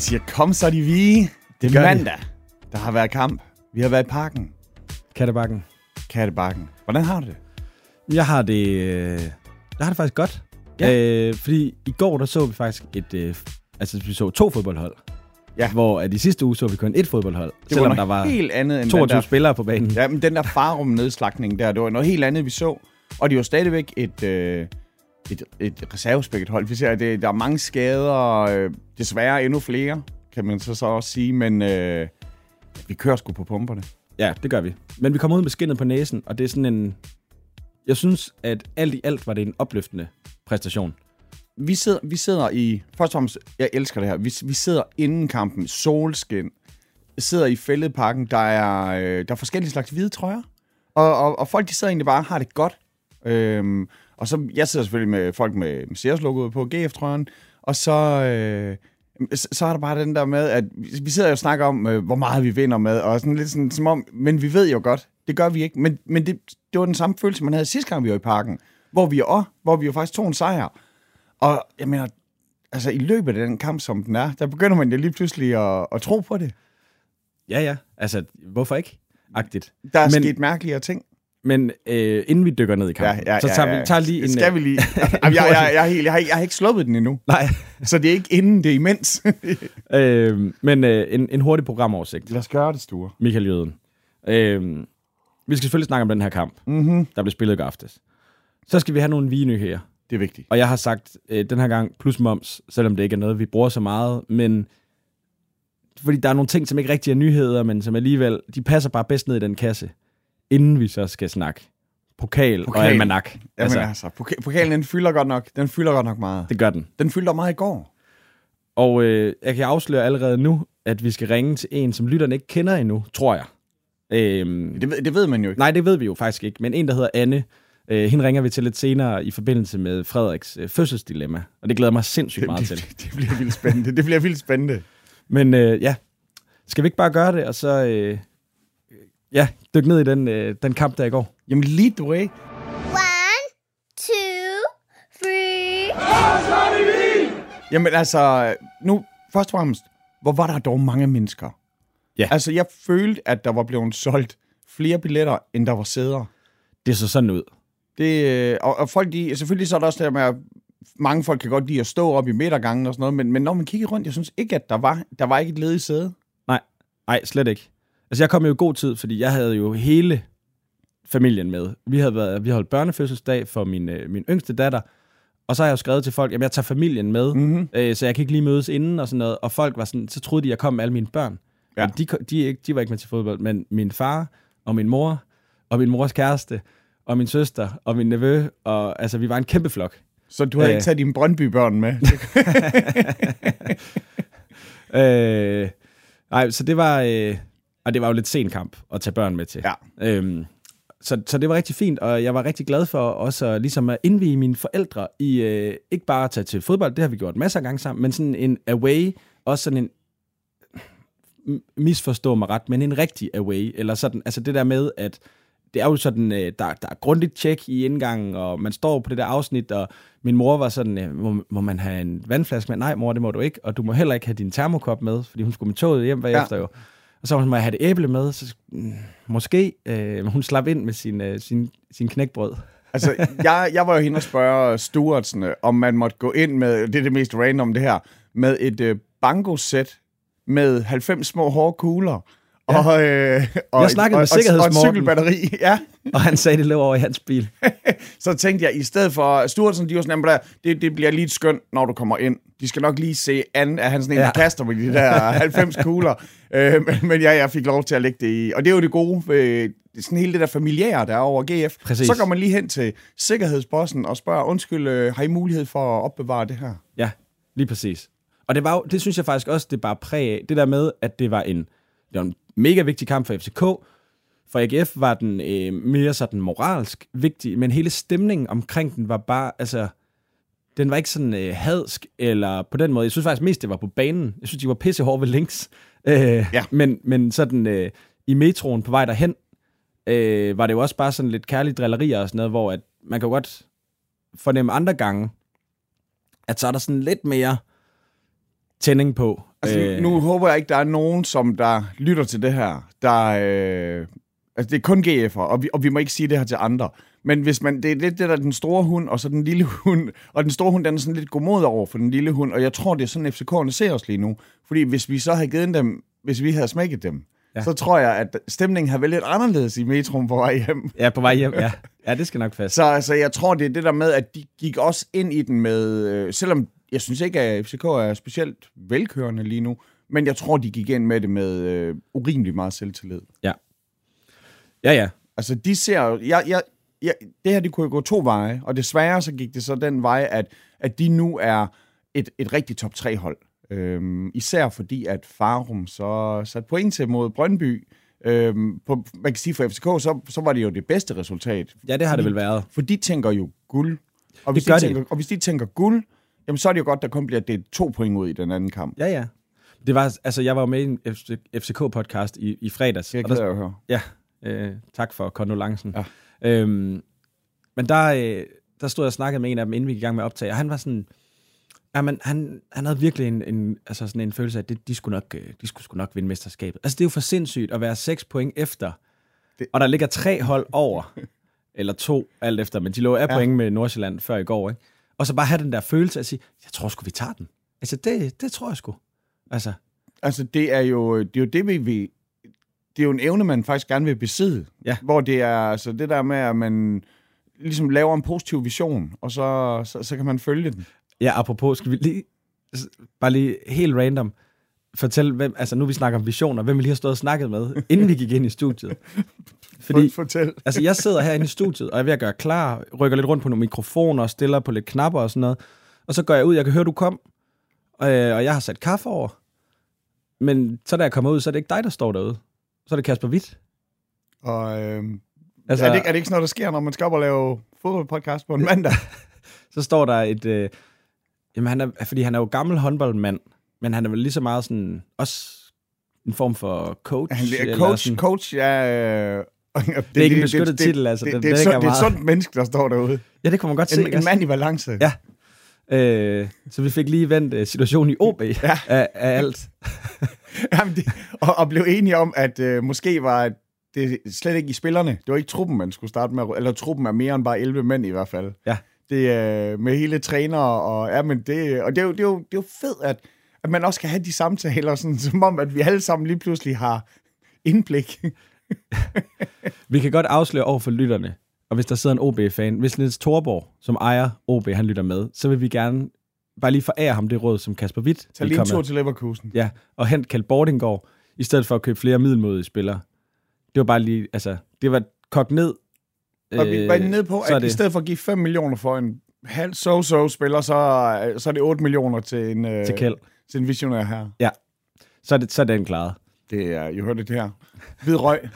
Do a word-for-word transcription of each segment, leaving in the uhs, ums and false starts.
siger, kom så de vige. Det er mandag. Der har været kamp. Vi har været i parken. Kattebakken. Kattebakken. Hvordan har du det? Jeg har det, øh, jeg har det faktisk godt. Ja. Øh, fordi i går, der så vi faktisk et, øh, altså vi så to fodboldhold. Ja. Hvor at de sidste uge så vi kun et fodboldhold. Det selvom var der var helt andet end toogtyve den der, spillere på banen. Ja, men den der Farum-nedslagning der, det var noget helt andet, vi så. Og det var stadigvæk et, øh, et, et reservespækket hold. Vi ser, at det, der er mange skader, øh, desværre endnu flere, kan man så, så også sige, men øh, vi kører sgu på pumperne. Ja, det gør vi. Men vi kommer ud med skindet på næsen, og det er sådan en... Jeg synes, at alt i alt var det en opløftende præstation. Vi sidder, vi sidder i... Først og fremmest, jeg elsker det her. Vi, vi sidder inden kampen, solskin, sidder i Fælledparken, der er, øh, der er forskellige slags hvide trøjer, og, og, og folk, de sidder egentlig bare og har det godt. Øhm, og så, jeg sidder selvfølgelig med folk med, med Sears-logoet på, G F-trøjen, og så, øh, så er der bare den der med, at vi sidder og snakker om, øh, hvor meget vi vinder med, og sådan lidt sådan, som om, men vi ved jo godt, det gør vi ikke, men, men det, det var den samme følelse, man havde sidste gang, vi var i parken, hvor vi jo, hvor vi jo faktisk tog en sejr. Og jeg mener, altså i løbet af den kamp, som den er, der begynder man jo lige pludselig at, at tro på det. Ja, ja. Altså, hvorfor ikke? Agtigt. Der er men, sket mærkeligere ting. Men øh, inden vi dykker ned i kampen, ja, ja, så tager ja, ja. vi tager lige en... Skal vi lige? jeg, jeg, jeg, jeg, jeg, jeg, har, jeg har ikke sluppet den endnu. Nej. Så det er ikke inden, det er imens. øh, men øh, en, en hurtig programoversigt. Lad os gøre det, Sture. Michael Jøden. Øh, vi skal selvfølgelig snakke om den her kamp, mm-hmm. der blev spillet i går aftes. Så skal vi have nogle vigenyheder. Det er vigtigt. Og jeg har sagt øh, den her gang plus moms, selvom det ikke er noget, vi bruger så meget, men fordi der er nogle ting, som ikke rigtig er nyheder, men som alligevel, de passer bare bedst ned i den kasse, inden vi så skal snakke pokal, pokal. og almanak. Altså, altså poka- pokalen, den fylder godt nok. Den fylder godt nok meget. Det gør den. Den fylder meget i går. Og øh, jeg kan afsløre allerede nu, at vi skal ringe til en, som lytterne ikke kender endnu, tror jeg. Øhm, det, ved, det ved man jo ikke. Nej, det ved vi jo faktisk ikke, men en, der hedder Anne, øh, hende ringer vi til lidt senere i forbindelse med Frederiks øh, fødselsdilemma, og det glæder mig sindssygt meget det, til. Det, det bliver vildt spændende. Det bliver vildt spændende. Men øh, ja, skal vi ikke bare gøre det, og så øh, ja, dykke ned i den, øh, den kamp, der i går? Jamen, lead the way. One, two, three. Jamen altså, nu først og fremmest, hvor var der dog mange mennesker? Ja. Altså, jeg følte, at der var blevet solgt flere billetter, end der var sæder. Det så sådan ud. Det, og, og folk, de, selvfølgelig så er der også der med, at mange folk kan godt lide at stå op i midtergangen og sådan noget, men, men når man kigger rundt, jeg synes ikke, at der var, der var ikke et ledigt sæde. Nej, nej, slet ikke. Altså, jeg kom jo i god tid, fordi jeg havde jo hele familien med. Vi havde været, vi havde holdt børnefødselsdag for min, øh, min yngste datter, og så har jeg jo skrevet til folk, at jeg tager familien med, mm-hmm. øh, så jeg kan ikke lige mødes inden og sådan noget, og folk var sådan, så troede de, at jeg kom med alle mine børn. Ja. De, de, de var ikke med til fodbold, men min far og min mor, og min mors kæreste, og min søster, og min nevø, og altså, vi var en kæmpe flok. Så du havde Æh. ikke taget dine Brøndby-børn med? øh, nej, så det var, øh, og det var jo lidt sen kamp at tage børn med til. Ja. Øhm, så, så det var rigtig fint, og jeg var rigtig glad for også ligesom at indvige mine forældre i øh, ikke bare at tage til fodbold, det har vi gjort masser af gange sammen, men sådan en away, også sådan en, misforstå mig ret, men en rigtig away, eller sådan, altså det der med, at det er jo sådan, der, der er grundigt tjek i indgangen, og man står på det der afsnit, og min mor var sådan, må, må man have en vandflaske med? Nej, mor, det må du ikke, og du må heller ikke have din termokop med, fordi hun skulle med toget hjem bagefter ja. jo. Og så må jeg have det æble med, så mm, måske, øh, hun slap ind med sin, øh, sin, sin knækbrød. Altså, jeg, jeg var jo henne og spørge Stuartsen, om man måtte gå ind med, det er det mest random det her, med et øh, bango-sæt med halvfems små hårde kugler. Ja. Og, øh, og, jeg snakkede og, med sikkerhedsmorten. Og et cykelbatteri, ja. Og han sagde, det lå over i hans bil. Så tænkte jeg, i stedet for Stuartsen, de var sådan, der, det, det bliver lige skønt, når du kommer ind. De skal nok lige se an, at han sådan en, ja. der kaster med de der halvfems kugler. Øh, men, men ja, jeg fik lov til at lægge det i. Og det er jo det gode, øh, sådan hele det der familiære, der er over G F. Præcis. Så går man lige hen til sikkerhedsbossen og spørger, undskyld, øh, har I mulighed for at opbevare det her? Ja, lige præcis. Og det, var jo, det synes jeg faktisk også, det bare præg af. Det der med, at det var en, det var en mega vigtig kamp for F C K. For A G F var den øh, mere sådan moralsk vigtig, men hele stemningen omkring den var bare, altså, den var ikke sådan øh, hadsk, eller på den måde. Jeg synes faktisk mest, det var på banen. Jeg synes, de var pissehårde ved links. Øh, ja. Men, men sådan øh, i metroen på vej derhen, øh, var det jo også bare sådan lidt kærlige drillerier og sådan noget, hvor at man kan godt fornemme andre gange, at så er der sådan lidt mere tænding på, Altså, øh... nu håber jeg ikke, der er nogen, som der lytter til det her, der... Øh... Altså, det er kun G F'er, og vi, og vi må ikke sige det her til andre. Men hvis man, det er lidt det der, den store hund, og så den lille hund, og den store hund, den er sådan lidt godmodig over for den lille hund, og jeg tror, det er sådan, F C K'erne ser os lige nu. Fordi hvis vi så havde givet dem, hvis vi havde smækket dem, ja. så tror jeg, at stemningen har været lidt anderledes i metroen på vej hjem. Ja, på vej hjem, ja. Ja, det skal nok fast. Så altså, jeg tror, det er det der med, at de gik også ind i den med, øh, selvom jeg synes ikke, at F C K er specielt velkørende lige nu, men jeg tror, de gik ind med det med øh, urimelig meget selvtillid. Ja. Ja, ja. Altså, de ser... Jeg, jeg, jeg, det her, de kunne jo gå to veje, og desværre så gik det så den vej, at, at de nu er et, et rigtigt top tre hold. Øhm, især fordi, at Farum så satte point til mod Brøndby. Øhm, på, man kan sige, for F C K, så, så var det jo det bedste resultat. Ja, det har fordi, det vel været. For de tænker jo guld. Og hvis, det gør de tænker, de. og hvis de tænker guld, jamen så er det jo godt, der kun bliver delt to point ud i den anden kamp. Ja, ja. Det var, altså, jeg var jo med i en F C K-podcast i, i fredags. Det kan jeg jo høre. Ja, øh, tak for kondolancen. Ja. Øhm, men der, øh, der stod jeg og snakkede med en af dem, inden vi gik i gang med at optage, og han var sådan, ja, men han, han havde virkelig en, en, altså sådan en følelse af, at det, de, skulle nok, de skulle sgu nok vinde mesterskabet. Altså, det er jo for sindssygt at være seks point efter, det... og der ligger tre hold over, eller to, alt efter, men de lå af ja. point med Nordsjælland før i går, ikke? Og så bare have den der følelse af at sige, jeg tror sgu, vi tager den. Altså, det, det tror jeg sgu. Altså, altså det er jo det, er jo det vi vil... Det er jo en evne, man faktisk gerne vil besidde. Ja. Hvor det er altså det der med, at man ligesom laver en positiv vision, og så, så, så kan man følge den. Ja, apropos, skal vi lige, bare lige helt random, fortæl, hvem, altså nu vi snakker om visioner, hvem vi lige har stået og snakket med, inden vi gik ind i studiet. Fordi, fortæl. Altså jeg sidder herinde i studiet, og jeg er ved at gøre klar, rykker lidt rundt på nogle mikrofoner, og stiller på lidt knapper og sådan noget, og så går jeg ud, jeg kan høre, du kom, og, og jeg har sat kaffe over, men så da jeg kommer ud, så er det ikke dig, der står derude. Så er det Kasper Hvidt. Og øh, altså, er, det, er det ikke sådan noget, der sker, når man skal op og lave fodboldpodcast på en mandag? Så står der et... Øh, jamen, han er, fordi han er jo gammel håndboldmand, men han er vel lige så meget sådan... Også en form for coach. Han er eller coach, sådan. coach, ja... Øh, det, det er ikke en beskyttet det, titel, altså. Det, det, det, det, det, er, det er et sundt menneske, der står derude. Ja, det kunne man godt en, se. En mand i balance. Ja. Øh, så vi fik lige vendt uh, situationen i O B ja. af, af alt. Jamen, det, og, og blev enige om, at øh, måske var det slet ikke i spillerne. Det var ikke truppen, man skulle starte med. Eller truppen er mere end bare elleve mænd i hvert fald. Ja. Det er øh, med hele trænere. Og, ja, men det, og det, er jo, det, er jo, det er jo fedt, at, at man også kan have de samtaler, sådan, som om, at vi alle sammen lige pludselig har indblik. Vi kan godt afsløre over for lytterne, og hvis der sidder en O B-fan, hvis Niels Thorborg, som ejer O B, han lytter med, så vil vi gerne bare lige forære ham det råd, som Kasper Hvidt. Tag lige en tur til Leverkusen. Ja, og hent Kjeld Bordinggaard, i stedet for at købe flere middelmådige spillere. Det var bare lige, altså, det var kogt ned. Og vi var nede på, at det... i stedet for at give fem millioner for en halv so-so-spiller, så, så er det otte millioner til en, til Kjeld. Til en visionær her. Ja, så er, det, så er den klaret. Det er, I hørte det her. Hvid røg.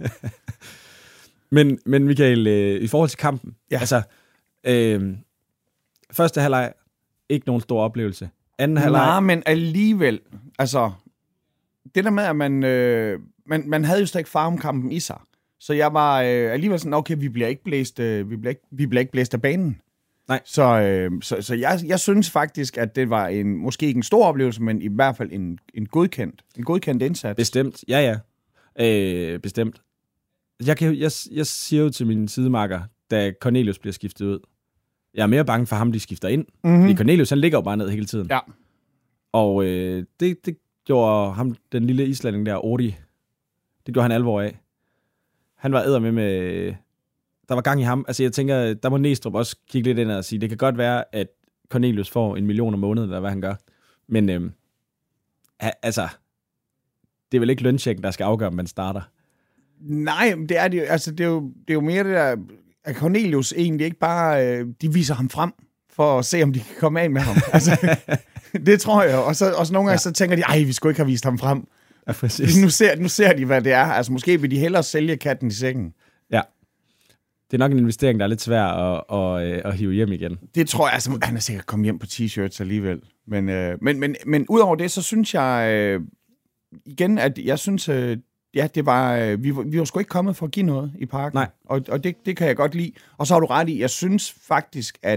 men, men Michael, øh, i forhold til kampen, ja. altså, øh, første halvleg, ikke nogen stor oplevelse. Anden halvleg... Nej, men alligevel, altså, det der med, at man, øh, man, man havde jo slet ikke Farum-kampen i sig. Så jeg var øh, alligevel sådan, okay, vi bliver ikke blæst, øh, vi bliver ikke, vi bliver ikke blæst af banen. Nej. Så, øh, så, så jeg, jeg synes faktisk, at det var en, måske ikke en stor oplevelse, men i hvert fald en, en godkendt, en godkendt indsats. Bestemt, ja ja, øh, bestemt. Jeg, kan, jeg, jeg siger jo til min sidemarker, da Cornelius bliver skiftet ud, jeg er mere bange for ham, de skifter ind. Mm-hmm. Fordi Cornelius, han ligger jo bare ned hele tiden. Ja. Og øh, det, det gjorde ham, den lille islanding der, Odi, det gjorde han alvor af. Han var eddermed med... Der var gang i ham. Altså, jeg tænker, der må Næstrup også kigge lidt ind og sige, det kan godt være, at Cornelius får en million om måneden, eller hvad han gør. Men, øhm, altså, det er vel ikke lønchecken, der skal afgøre, om man starter? Nej, det er det jo. Altså, det er jo, det er jo mere det der, at Cornelius egentlig ikke bare... Øh, de viser ham frem, for at se, om de kan komme af med ham. Altså, det tror jeg. Og så, og så nogle gange, ja. så tænker de, ej, vi skulle ikke have vist ham frem. Ja, præcis. Nu ser, nu ser de, hvad det er. Altså, måske vil de hellere sælge katten i sækken. Ja. Det er nok en investering, der er lidt svær at, at, at, at hive hjem igen. Det tror jeg, altså, han er sikkert kommet hjem på t-shirts alligevel. Men, øh, men, men, men udover det, så synes jeg øh, igen, at jeg synes, øh, ja, det var, øh, vi, vi var sgu ikke kommet for at give noget i parken. Nej. Og, og det, det kan jeg godt lide. Og så har du ret i, jeg synes faktisk, at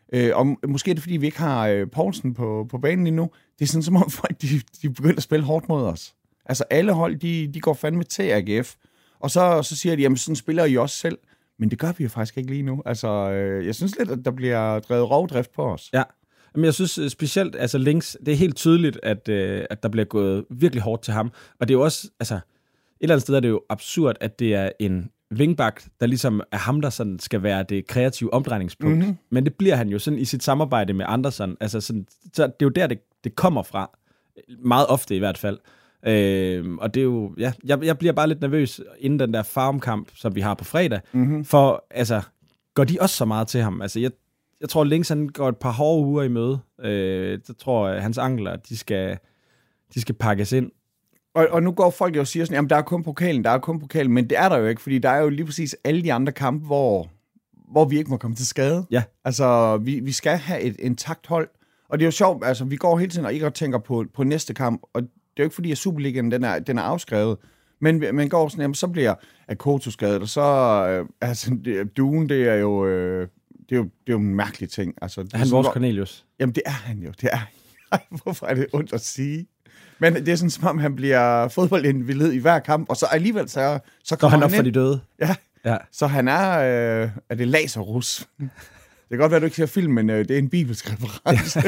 Øh, og måske er det, fordi vi ikke har øh, Poulsen på, på banen endnu. Det er sådan, som om folk, de, de begynder at spille hårdt mod os. Altså, alle hold, de, de går fandme til A G F. Og så, så siger de, jamen, sådan spiller I også selv. Men det gør vi jo faktisk ikke lige nu. Altså, øh, jeg synes lidt, at der bliver drevet rovdrift på os. Ja, men jeg synes specielt, altså Links, det er helt tydeligt, at, øh, at der bliver gået virkelig hårdt til ham. Og det er jo også, altså, et eller andet sted er det jo absurd, at det er en wingback, der ligesom er ham, der sådan skal være det kreative omdrejningspunkt. Mm-hmm. Men det bliver han jo sådan i sit samarbejde med Andersen. Altså sådan, så det er jo der, det, det kommer fra. Meget ofte i hvert fald. Øh, og det er jo, ja, jeg, jeg bliver bare lidt nervøs inden den der farmkamp, som vi har på fredag. Mm-hmm. For, altså, går de også så meget til ham? Altså, jeg, jeg tror, Links han går et par hårde uger i møde. Øh, jeg tror, at hans ankler, de skal, de skal pakkes ind. Og, og nu går folk jo og siger sådan, jamen der er kun pokalen, der er kun pokalen, men det er der jo ikke, fordi der er jo lige præcis alle de andre kampe, hvor, hvor vi ikke må komme til skade. Ja. Altså, vi, vi skal have et intakt hold, og det er jo sjovt, altså vi går hele tiden og ikke tænker på, på næste kamp, og det er jo ikke fordi, at Superligaen den er, den er afskrevet, men man går sådan, jamen så bliver Akoto skadet, og så, øh, altså, det, Duen, det er jo, øh, det er jo, det er jo en mærkelig ting. Altså, det er han vores går, Cornelius? Jamen det er han jo, det er hvorfor er det ondt at sige? Men det er sådan, som om han bliver fodboldinvalid i hver kamp, og så alligevel så, så kommer han op han for de døde. Ja, ja. Så han er, øh, er det Lazarus. Det kan godt være, at du ikke ser film, men øh, det er en bibelsk reference.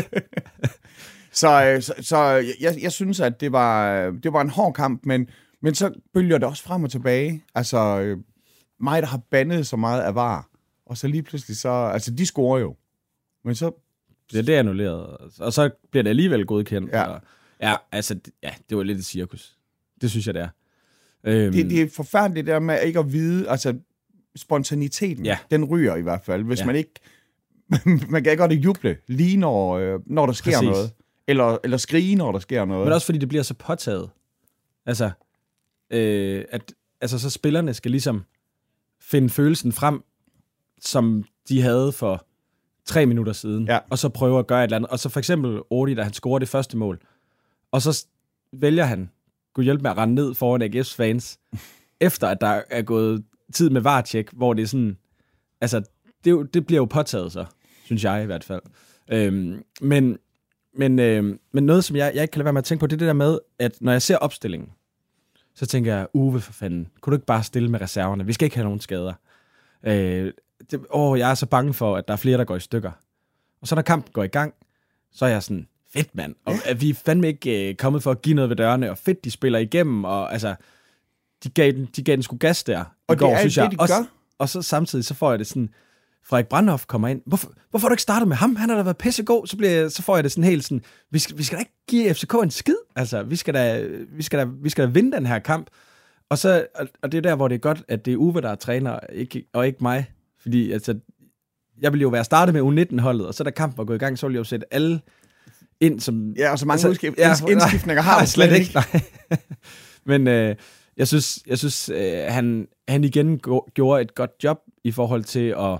så øh, så, så jeg, jeg synes, at det var, det var en hård kamp, men, men så bølger det også frem og tilbage. Altså, øh, mig, der har bandet så meget af V A R, og så lige pludselig så, altså de scorer jo, men så... Ja, det er annulleret, og så bliver det alligevel godkendt. Ja. Og, ja, altså, ja, det var lidt et cirkus. Det synes jeg, det er. Øhm, det, det er forfærdeligt det der med ikke at vide, altså spontaniteten, ja. Den ryger i hvert fald, hvis ja. man ikke, man kan godt juble lige når, øh, når der sker Præcis. noget, eller, eller skrige, når der sker noget. Men også fordi det bliver så påtaget. Altså, øh, at altså, så spillerne skal ligesom finde følelsen frem, som de havde for tre minutter siden, ja. Og så prøve at gøre et eller andet. Og så for eksempel Odi, da han scorer det første mål, og så vælger han, kunne hjælpe med at rende ned foran A G F's fans, efter at der er gået tid med V A R-tjek, hvor det er sådan, altså, det, jo, det bliver jo påtaget så, synes jeg i hvert fald. Øhm, men, men, øhm, men noget, som jeg, jeg ikke kan lade være med at tænke på, det er det der med, at når jeg ser opstillingen, så tænker jeg, Uwe for fanden, kunne du ikke bare stille med reserverne? Vi skal ikke have nogen skader. Øh, det, åh, jeg er så bange for, at der er flere, der går i stykker. Og så når kampen går i gang, så er jeg sådan, fedt mand, og ja. Vi er fandme ikke øh, kommet for at give noget ved dørene, og fedt, de spiller igennem, og altså, de gav den, de gav den sgu gas der. Og går, det er synes det, jeg. de også, gør. Og så samtidig, så får jeg det sådan, Frederik Brandhoff kommer ind, hvorfor, hvorfor har du ikke startet med ham? Han har da været pissegod, så, bliver, så får jeg det sådan helt sådan, vi skal, vi skal da ikke give F C K en skid, altså, vi skal da, vi skal da, vi skal da vinde den her kamp. Og, så, og det er der, hvor det er godt, at det er Uwe, der er træner, ikke, og ikke mig, fordi altså, jeg ville jo være startet med U nitten-holdet, og så da kampen var gået i gang, så ville jeg jo sætte alle ind, som... Ja, og så mange altså, udskift, ja, indskiftninger har jeg slet ikke. Nej. Men øh, jeg synes, jeg synes øh, han, han igen go- gjorde et godt job i forhold til at,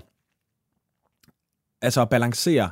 altså at balancere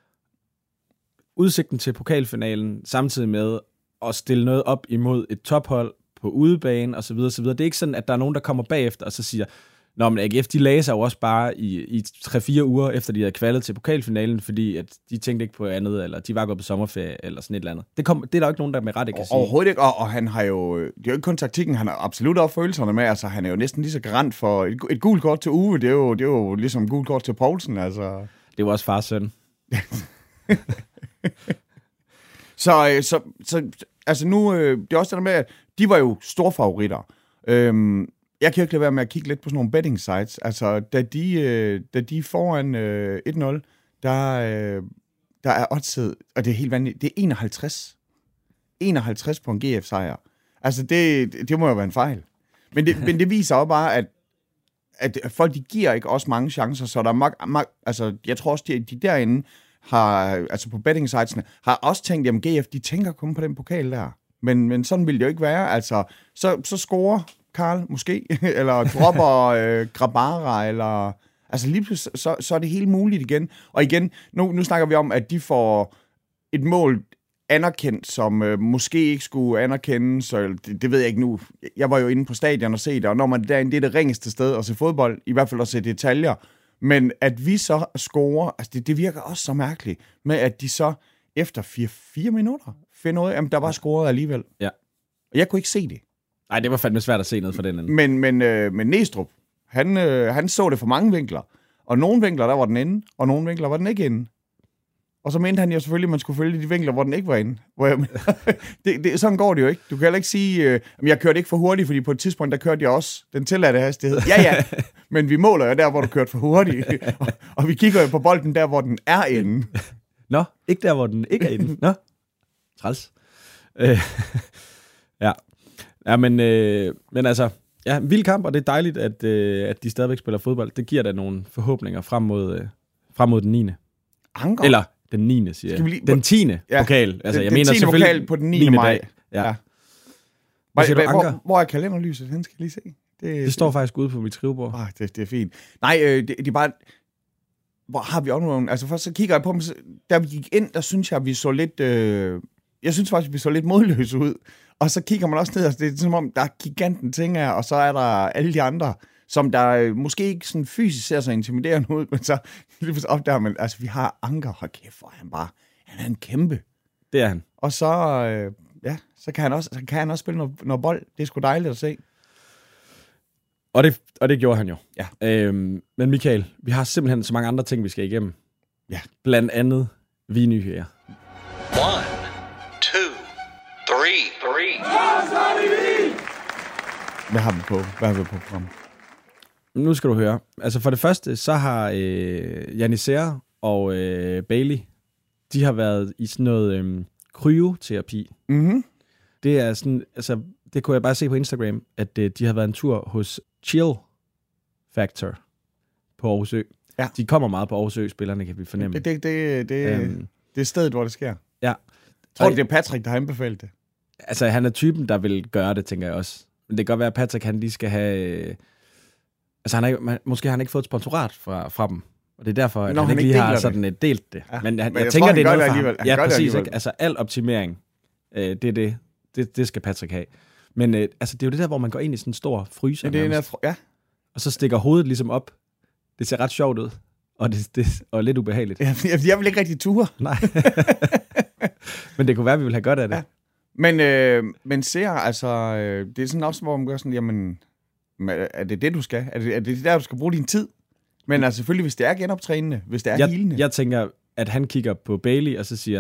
udsigten til pokalfinalen, samtidig med at stille noget op imod et tophold på udebane, og så videre, så videre. Det er ikke sådan, at der er nogen, der kommer bagefter, og så siger, nå, men A G F, de lagde sig jo også bare i, i tre-fire uger, efter de havde kvalet til pokalfinalen, fordi at de tænkte ikke på andet, eller de var gået på sommerferie, eller sådan et eller andet. Det, kom, det er der jo ikke nogen, der med ret ikke kan sige. Overhovedet ikke, og, og han har jo, det er jo ikke kun taktikken, han har absolut også følelserne med, altså han er jo næsten lige så garant for et, et gult kort til Uwe, det er jo, det er jo ligesom et gult kort til Poulsen, altså. Det var også fars søn. så, så, så, altså nu, det er også det der med, at de var jo store favoritter. Øhm, Jeg kan jo ikke lade være med at kigge lidt på sådan nogle betting sites. Altså, da de, øh, da de er foran øh, et nul, der, øh, der er oddset, og det er helt vanvittigt, det er enoghalvtreds. enoghalvtreds på en G F-sejr. Altså, det, det må jo være en fejl. Men det, men det viser jo bare, at, at folk, de giver ikke også mange chancer, så der er mag, mag, altså, jeg tror også, de, de derinde har, altså på betting sitesene, har også tænkt, jamen G F, de tænker kun på den pokal der. Men, men sådan vil det jo ikke være. Altså, så, så scorer Karl, måske, eller dropper øh, Grabara, eller... Altså lige pludselig, så, så er det helt muligt igen. Og igen, nu, nu snakker vi om, at de får et mål anerkendt, som øh, måske ikke skulle anerkendes, så det, det ved jeg ikke nu. Jeg var jo inde på stadion og se det, og når man derinde, det er det ringeste sted at se fodbold, i hvert fald at se detaljer, Men at vi så scorer, altså det, det virker også så mærkeligt, med at de så efter fire, fire minutter finder ud af, at der var scoret alligevel. Ja. Og jeg kunne ikke se det. Nej, det var fandme svært at se noget for den anden. Men, men, øh, men Næstrup, han, øh, han så det fra mange vinkler. Og nogle vinkler, der var den inde, og nogle vinkler var den ikke inde. Og så mente han jo selvfølgelig, at man skulle følge de vinkler, hvor den ikke var inde. Hvor jeg, det, det, sådan går det jo ikke. Du kan heller ikke sige, øh, at jeg kørte ikke for hurtigt, fordi på et tidspunkt, der kørte jeg også den tilladte hastighed. Ja, ja, men vi måler jo der, hvor du kørte for hurtigt. og, og vi kigger jo på bolden der, hvor den er inde. Nå, ikke der, hvor den ikke er inde. Nå, træls. Øh, ja. Ja, men, øh, men altså, ja, vild kamp, og det er dejligt, at, øh, at de stadigvæk spiller fodbold. Det giver da nogle forhåbninger frem mod, øh, frem mod den niende. Anker? Eller den niende, siger jeg. Lige... Den tiende ja. pokal. Altså, den, jeg den mener tiende pokal på den niende maj. Ja. ja. Hvad siger du, Anker? Hvor, hvor er kalenderlyset? Den skal jeg lige se. Det, det, det står faktisk ude på mit skrivebord. Ah, det, det er fint. Nej, øh, det, det er bare... Hvor har vi også nogle... Altså først så kigger jeg på dem, da vi gik ind, der synes jeg, at vi så lidt... Øh, jeg synes faktisk, vi så lidt modløse ud. Og så kigger man også ned, og det er som om, der er giganten ting her, og så er der alle de andre, som der måske ikke sådan fysisk ser så intimiderende ud, men så lige opdager man, altså vi har Anker, hold kæft, for han bare, han er en kæmpe. Det er han. Og så, øh, ja, så kan han også, så kan han også spille noget, noget bold. Det er sgu dejligt at se. Og det, og det gjorde han jo. Ja. Øhm, men Michael, vi har simpelthen så mange andre ting, vi skal igennem. Ja. Blandt andet vinyheder. One, two, three, three. Hvad har vi på? Hvad har vi på program? Nu skal du høre. Altså for det første, så har øh, Janissere og øh, Bailey, de har været i sådan noget øh, kryoterapi. Mhm. Det er sådan, altså, det kunne jeg bare se på Instagram, at øh, de har været en tur hos Chill Factor på Aarhus Ø. Ja. De kommer meget på Aarhus Ø, spillerne, kan vi fornemme. Det, det, det, det, Øhm. det er stedet, hvor det sker. Ja. Tror du, det er Patrick, der har anbefalet det? Altså, han er typen, der vil gøre det, tænker jeg også. Men det kan godt være, at Patrick, han lige skal have... Øh, altså, han har, ikke- måske har han ikke fået et sponsorat fra, fra dem. Og det er derfor, at Nå, han, han ikke ikke lige har deler sådan øh, delt det. Ja. Men, han, Men jeg, jeg tænker, tror, han det er gør noget det for ham. alligevel. Han Ja, gør det præcis. alligevel. Ikke? Altså, al optimering, øh, det er det. det. Det skal Patrick have. Men øh, altså, det er jo det der, hvor man går ind i sådan en stor fryser, Ja, det er en nærmest, af, ja. og så stikker hovedet ligesom op. Det ser ret sjovt ud. Og, det, det, og lidt ubehageligt. Jeg, jeg vil ikke rigtig ture. Nej. Men det kunne være, at vi ville have godt af det. Ja. Men, øh, men ser, altså, øh, det er sådan også, hvor man gør sådan, jamen, men er det det, du skal? Er det, er det der, du skal bruge din tid? Men altså selvfølgelig, hvis det er genoptrænende, hvis det er jeg, healende. jeg tænker, at han kigger på Bailey, og så siger,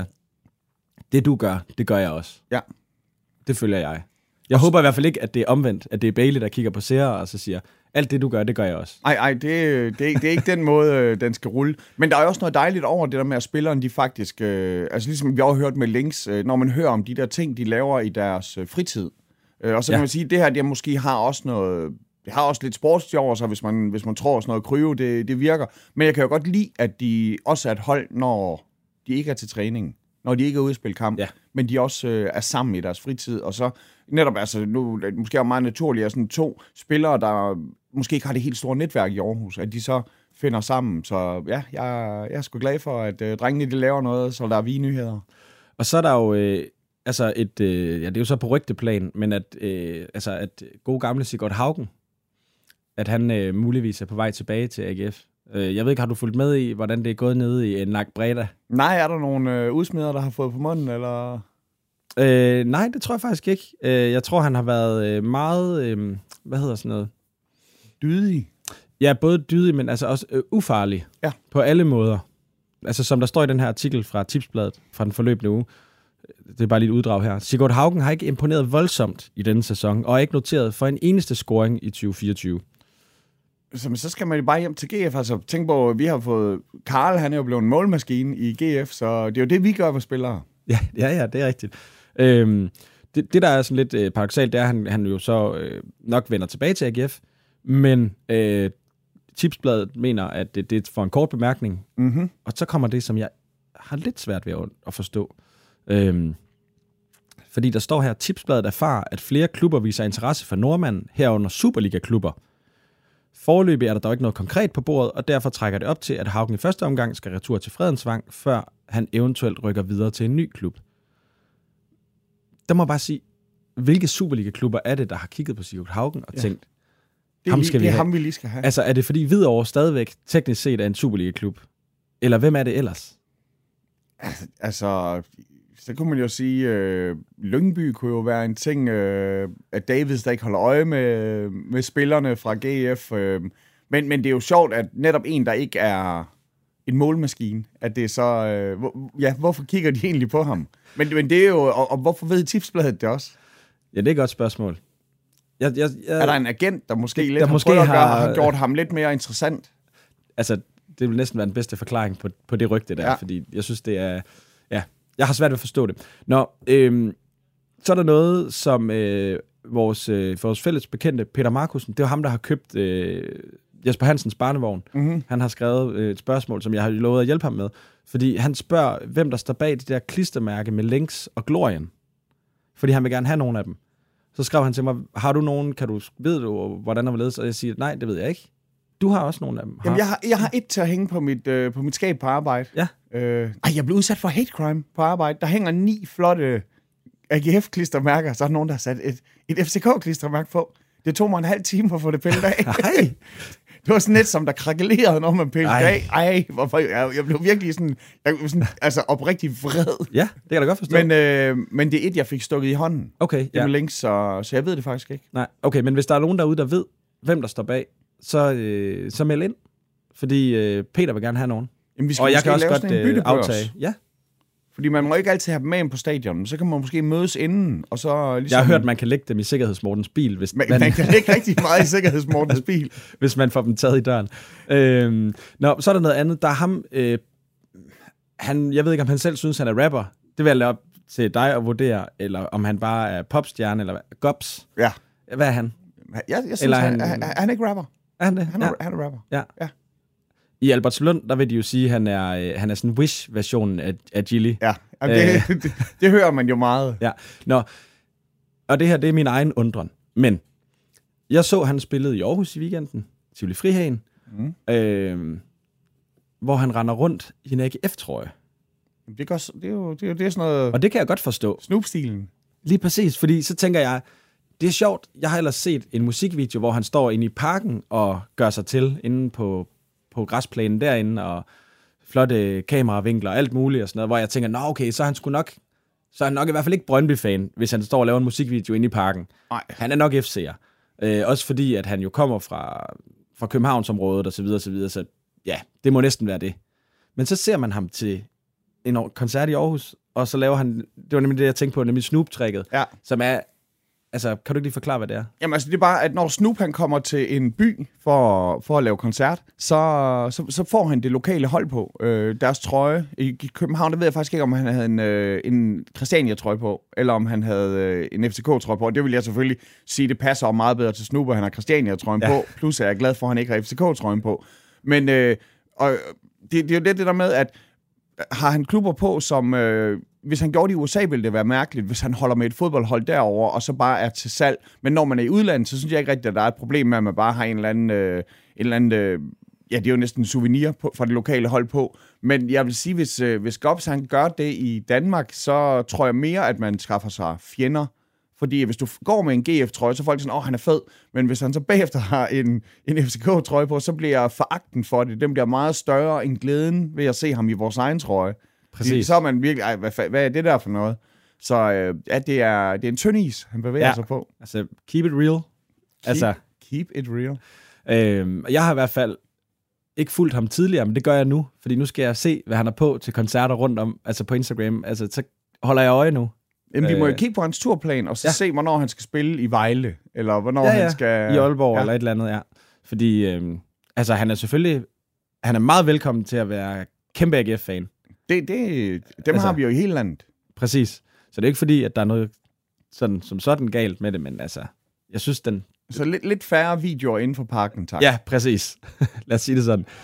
det du gør, det gør jeg også. Ja. Det følger jeg. Jeg håber i hvert fald ikke, at det er omvendt, at det er Bailey, der kigger på Sarah, og så siger, alt det du gør, det gør jeg også. Ej, ej, det, det, det er ikke den måde, øh, den skal rulle. Men der er jo også noget dejligt over det der med, at spilleren, de faktisk... Øh, altså ligesom vi har hørt med links, øh, når man hører om de der ting, de laver i deres øh, fritid. Øh, og så kan Ja. man sige, at det her, det måske har også noget... Det har også lidt sportsligt over sig, hvis man, hvis man tror, sådan noget kryo, det, det virker. Men jeg kan jo godt lide, at de også er et hold, når de ikke er til træning. Når de ikke er ude at spille kamp. Ja. Men de også øh, er sammen i deres fritid. Og så netop, altså nu, måske er det meget naturligt, at sådan to spillere, der måske ikke har det helt store netværk i Aarhus, at de så finder sammen. Så ja, jeg, jeg er sgu glad for, at øh, drengene de laver noget, så der er vi-nyheder. Og så er der jo, øh, altså et, øh, ja, det er jo så på rygteplan, men at, øh, altså at gode gamle Sigurd Haugen, at han øh, muligvis er på vej tilbage til A G F. Øh, jeg ved ikke, har du fulgt med i, hvordan det er gået nede i øh, Nac Breda? Nej, er der nogle øh, udsmider, der har fået på munden, eller... Øh, nej, det tror jeg faktisk ikke. Øh, jeg tror, han har været øh, meget, øh, hvad hedder sådan noget? Dydig. Ja, både dydig, men altså også øh, ufarlig. Ja. På alle måder. Altså som der står i den her artikel fra Tipsbladet fra den forløbende uge. Det er bare lige et uddrag her. Sigurd Haugen har ikke imponeret voldsomt i denne sæson, og er ikke noteret for en eneste scoring i tyve fireogtyve. Så, men så skal man jo bare hjem til G F. Altså, tænk på, vi har fået... Karl, han er jo blevet en målmaskine i G F, så det er jo det, vi gør med spillere. Ja, ja, ja, det er rigtigt. Øhm, det, det, der er sådan lidt øh, paradoksalt, det er, at han, han jo så øh, nok vender tilbage til A G F, men øh, Tipsbladet mener, at det, det er for en kort bemærkning, Mhm. og så kommer det, som jeg har lidt svært ved at, at forstå. Øhm, fordi der står her, Tipsbladet erfarer, at flere klubber viser interesse for nordmanden, herunder Superliga-klubber. Foreløbig er der dog ikke noget konkret på bordet, og derfor trækker det op til, at Haugen i første omgang skal retur til Fredensvang, før han eventuelt rykker videre til en ny klub. Der må jeg bare sige, hvilke Superliga-klubber er det, der har kigget på Sigurd Haugen og Ja. tænkt, Det er, ham lige, skal det vi er have. ham, vi lige skal have. Altså, er det fordi Hvidovre stadigvæk teknisk set er en Superliga-klub? Eller hvem er det ellers? Altså, så kunne man jo sige, øh, Lyngby kunne jo være en ting, øh, at Davids der ikke holder øje med, med spillerne fra G F. Øh, men, men det er jo sjovt, at netop en, der ikke er en målmaskine, at det er så... Øh, hvor, ja, hvorfor kigger de egentlig på ham? Men, men det er jo... Og, og hvorfor ved Tipsbladet det også? Ja, det er et godt spørgsmål. Jeg, jeg, jeg, Er der en agent, der måske der lidt har måske prøvet at gøre, har- har gjort ham lidt mere interessant? Altså, det vil næsten være den bedste forklaring på, på det rygte der, Ja. ja. fordi jeg synes, det er... Ja, jeg har svært ved at forstå det. Nå, øhm, så er der noget, som øh, vores, øh, vores fælles bekendte, Peter Markusen, det var ham, der har købt øh, Jesper Hansens barnevogn. Mm-hmm. Han har skrevet øh, et spørgsmål, som jeg har lovet at hjælpe ham med, fordi han spørger, hvem der står bag det der klistermærke med Lynx og Glorien. Fordi han vil gerne have nogle af dem. Så skrev han til mig, har du nogen, kan du, ved du, hvordan der var ledes? Og jeg siger, nej, det ved jeg ikke. Du har også nogle af dem. Jamen, jeg har, jeg har et til at hænge på mit, øh, på mit skab på arbejde. Ja. Øh, ej, jeg blev udsat for hate crime på arbejde. Der hænger ni flotte A G F-klistermærker, så er der nogen, der har sat et, et F C K-klistermærke på. Det tog mig en halv time at få det pillet af. Nej. Det var sådan lidt som, der krakelerede, når man pillede Ej. af. Ej, hvorfor? Jeg, jeg blev virkelig sådan, jeg blev sådan altså oprigtig vred. Ja, det kan jeg da godt forstå. Men, øh, men det er et, jeg fik stukket i hånden. okay, Det ja. med links, så, så jeg ved det faktisk ikke. Nej, okay, men hvis der er nogen derude, der ved, hvem der står bag, så, øh, så meld ind. Fordi øh, Peter vil gerne have nogen. Jamen, vi skal Og jeg måske kan også lave godt sådan en øh, byttebørs. aftage. Ja. Fordi man må ikke altid have dem med ind på stadion, men så kan man måske mødes inden, og så ligesom... Jeg har hørt, man kan lægge dem i sikkerhedsmortens bil, hvis Man, man, man kan ikke rigtig meget i sikkerhedsmortens bil. hvis man får dem taget i døren. Øhm, nå, så er der noget andet. Der er ham... Øh, han, jeg ved ikke, om han selv synes, han er rapper. Det vil jeg lade op til dig at vurdere, eller om han bare er popstjerne, eller hvad. Gops. Ja. Hvad er han? Jeg, jeg synes, Eller han, han- han, han, han er ikke rapper. Er han det? Han er, ja. han er rapper. Ja. Ja. I Albertslund, der vil de jo sige, at han er, øh, han er sådan Wish-versionen af, af Gilly. Ja, Jamen, det, det, det, det hører man jo meget. Ja, nå. Og det her, det er min egen undren. Men jeg så, han spillede i Aarhus i weekenden, Tivoli Frihagen, Mm. øh, hvor han render rundt i en A G F-trøje. Det, gør, det, er jo, det, er jo, det er sådan noget Og det kan jeg godt forstå. Snoop-stilen. Lige præcis, fordi så tænker jeg, det er sjovt. Jeg har ellers set en musikvideo, hvor han står inde i parken og gør sig til inde på, på græsplænen derinde, og flotte kameravinkler og alt muligt og sådan noget, hvor jeg tænker, nå okay, så er han sgu nok, så er han nok i hvert fald ikke Brøndby-fan, hvis han står og laver en musikvideo inde i parken. Nej. Han er nok F C'er. Øh, også fordi, at han jo kommer fra, fra Københavnsområdet og så videre, så videre, så ja, det må næsten være det. Men så ser man ham til en koncert i Aarhus, og så laver han, det var nemlig det, jeg tænkte på, nemlig Snoop-tricket, Ja. som er, altså, kan du ikke lige forklare, hvad det er? Jamen altså, det er bare, at når Snoop han kommer til en by for, for at lave koncert, så, så, så får han det lokale hold på. Øh, deres trøje. I København, der ved jeg faktisk ikke, om han havde en, øh, en Christiania-trøje på, eller om han havde øh, en F C K-trøje på. Og det vil jeg selvfølgelig sige, det passer meget bedre til Snoop, at han har Christiania-trøjen Ja. på. Plus er jeg glad for, at han ikke har F C K-trøjen på. Men øh, og det, det er jo lidt det der med, at har han klubber på, som... Øh, hvis han gjorde det i U S A, ville det være mærkeligt, hvis han holder med et fodboldhold derover og så bare er til salg. Men når man er i udlandet, så synes jeg ikke rigtigt, at der er et problem med, at man bare har en eller anden... Øh, en eller anden øh, ja, det er jo næsten en souvenir på, fra det lokale hold på. Men jeg vil sige, hvis, øh, hvis Gops han gør det i Danmark, så tror jeg mere, at man skaffer sig fjender. Fordi hvis du går med en G F-trøje, så er folk sådan, åh, han er fed. Men hvis han så bagefter har en, en F C K-trøje på, så bliver foragten for det. Den bliver meget større end glæden ved at se ham i vores egen trøje. Præcis. Så er man virkelig, ej, hvad, fa- hvad er det der for noget? Så øh, ja, det er, det er en tynd is, han bevæger Ja. sig på. Altså, keep it real. Keep, Altså, keep it real. øh, jeg har i hvert fald ikke fulgt ham tidligere, men det gør jeg nu, fordi nu skal jeg se, hvad han er på til koncerter rundt om, altså på Instagram. Altså, så holder jeg øje nu. Jamen, vi må jo Øh. kigge på hans turplan, og så Ja. ja. se, hvornår han skal spille i Vejle, eller hvornår Ja, ja. han skal... I Aalborg ja. ja. eller et eller andet, ja. Fordi, øh, altså, han er selvfølgelig, han er meget velkommen til at være kæmpe A G F-fan. Det, det, dem Altså- altså, har vi jo i hele landet. Præcis. Så det er ikke fordi, at der er noget sådan, som sådan galt med det, men altså, jeg synes, den... Så lidt, lidt færre videoer inden for parken, tak. Ja, præcis. Lad os sige det sådan.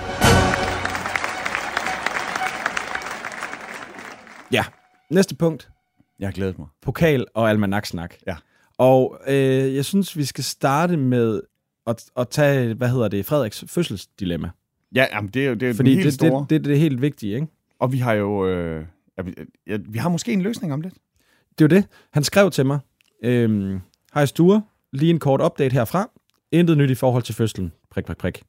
Ja, næste punkt. Jeg har glædet mig. Pokal og almanaksnak. Ja. Og øh, jeg synes, vi skal starte med at, at tage, hvad hedder det, Frederiks fødselsdilemma. Ja, jamen, det er jo det er Fordi den helt det, store. det, det, det er det helt vigtige, ikke? Og vi har jo... Øh, ja, vi, ja, vi har måske en løsning om det. Det er jo det. Han skrev til mig, øhm, hej Sture, lige en kort update herfra. Intet nyt i forhold til fødslen. Prik, prik, prik.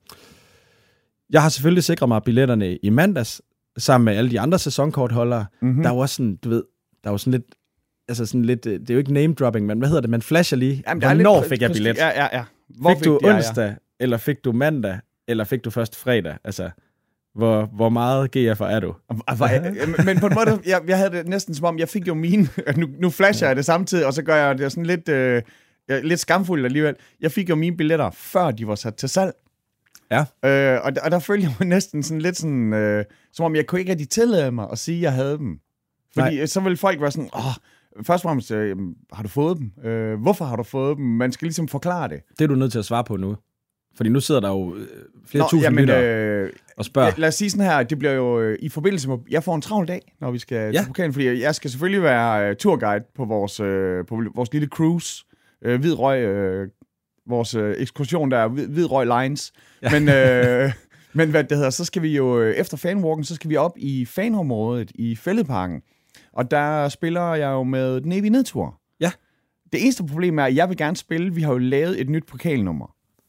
Jeg har selvfølgelig sikret mig billetterne i mandags, sammen med alle de andre sæsonkortholdere. Mm-hmm. Der er jo også sådan, du ved, der er jo sådan lidt, altså sådan lidt, det er jo ikke name-dropping, men hvad hedder det? Man flasher lige. Jamen, Hvornår lidt, fik jeg billet? Ja, ja, ja. Hvor fik du det, onsdag, ja, ja. eller fik du mandag, eller fik du først fredag? Altså, hvor, hvor meget G F'er er du? Men på en måde, jeg, jeg havde det næsten som om, jeg fik jo mine, nu, nu flasher jeg det samtidig, og så gør jeg det sådan lidt, øh, lidt skamfuldt alligevel. Jeg fik jo mine billetter, før de var sat til salg. Ja. Øh, og, og der følte jeg mig næsten sådan lidt sådan, øh, som om jeg kunne ikke rigtig tillade mig at sige, at jeg havde dem. Fordi Nej. så ville folk være sådan, åh, først og fremmest, øh, har du fået dem? Øh, hvorfor har du fået dem? Man skal ligesom forklare det. Det er du nødt til at svare på nu. Fordi nu sidder der jo flere Nå, tusind lyttere øh, og spørger. Lad os sige sådan her, det bliver jo øh, i forbindelse med, jeg får en travl dag, når vi skal ja. til pokalen, fordi jeg skal selvfølgelig være øh, tourguide på vores, øh, på vores lille cruise, øh, Hvid Røg, øh, vores øh, ekskursion der, Hvid, Hvid Røg Lines. Ja. Men, øh, men hvad det hedder, så skal vi jo, øh, efter fanwalken, så skal vi op i fanområdet i Fælledparken. Og der spiller jeg jo med den evige nedtur. Ja. Det eneste problem er, at jeg vil gerne spille, vi har jo lavet et nyt pokalnummer.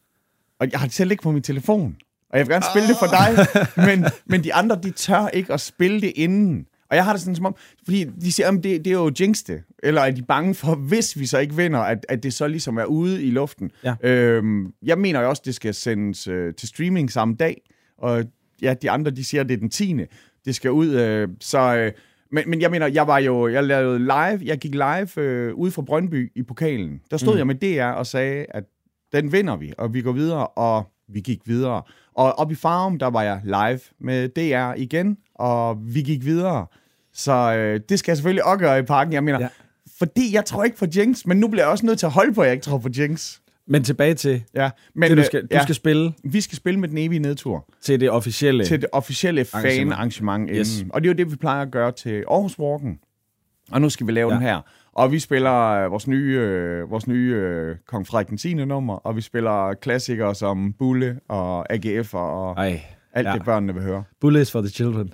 Og jeg har det selv ikke på min telefon. Og jeg vil gerne spille det for dig, men, men de andre, de tør ikke at spille det inden. Og jeg har det sådan som om, fordi de siger, at det, det er jo jinx det. Eller er de bange for, hvis vi så ikke vinder, at, at det så ligesom er ude i luften. Ja. Øhm, jeg mener jo også, at det skal sendes øh, til streaming samme dag. Og ja, de andre, de siger, at det er den tiende Det skal ud. Øh, så, øh, men, men jeg mener, jeg var jo, jeg lavede live, jeg gik live øh, ude fra Brøndby i pokalen. Der stod mm. jeg med D R og sagde, at den vinder vi, og vi går videre, og vi gik videre. Og op i Farum, der var jeg live med D R igen, og vi gik videre. Så øh, det skal jeg selvfølgelig også gøre i parken. Jeg mener, ja. fordi jeg tror ikke på jinx, men nu bliver jeg også nødt til at holde på, at jeg ikke tror på jinx. Men tilbage til, ja, men, det, du, skal, du ja, skal spille. Vi skal spille med den evige nedtur. Til det officielle Til det officielle fan-arrangement. Yes. Og det er jo det, vi plejer at gøre til Aarhus Walken. Og nu skal vi lave ja. den her. Og vi spiller øh, vores nye, øh, vores nye øh, Kong Frederik den tiende nummer, og vi spiller klassikere som Bulle og A G F og Ej, alt ja. det, børnene vil høre. Bulle is for the children.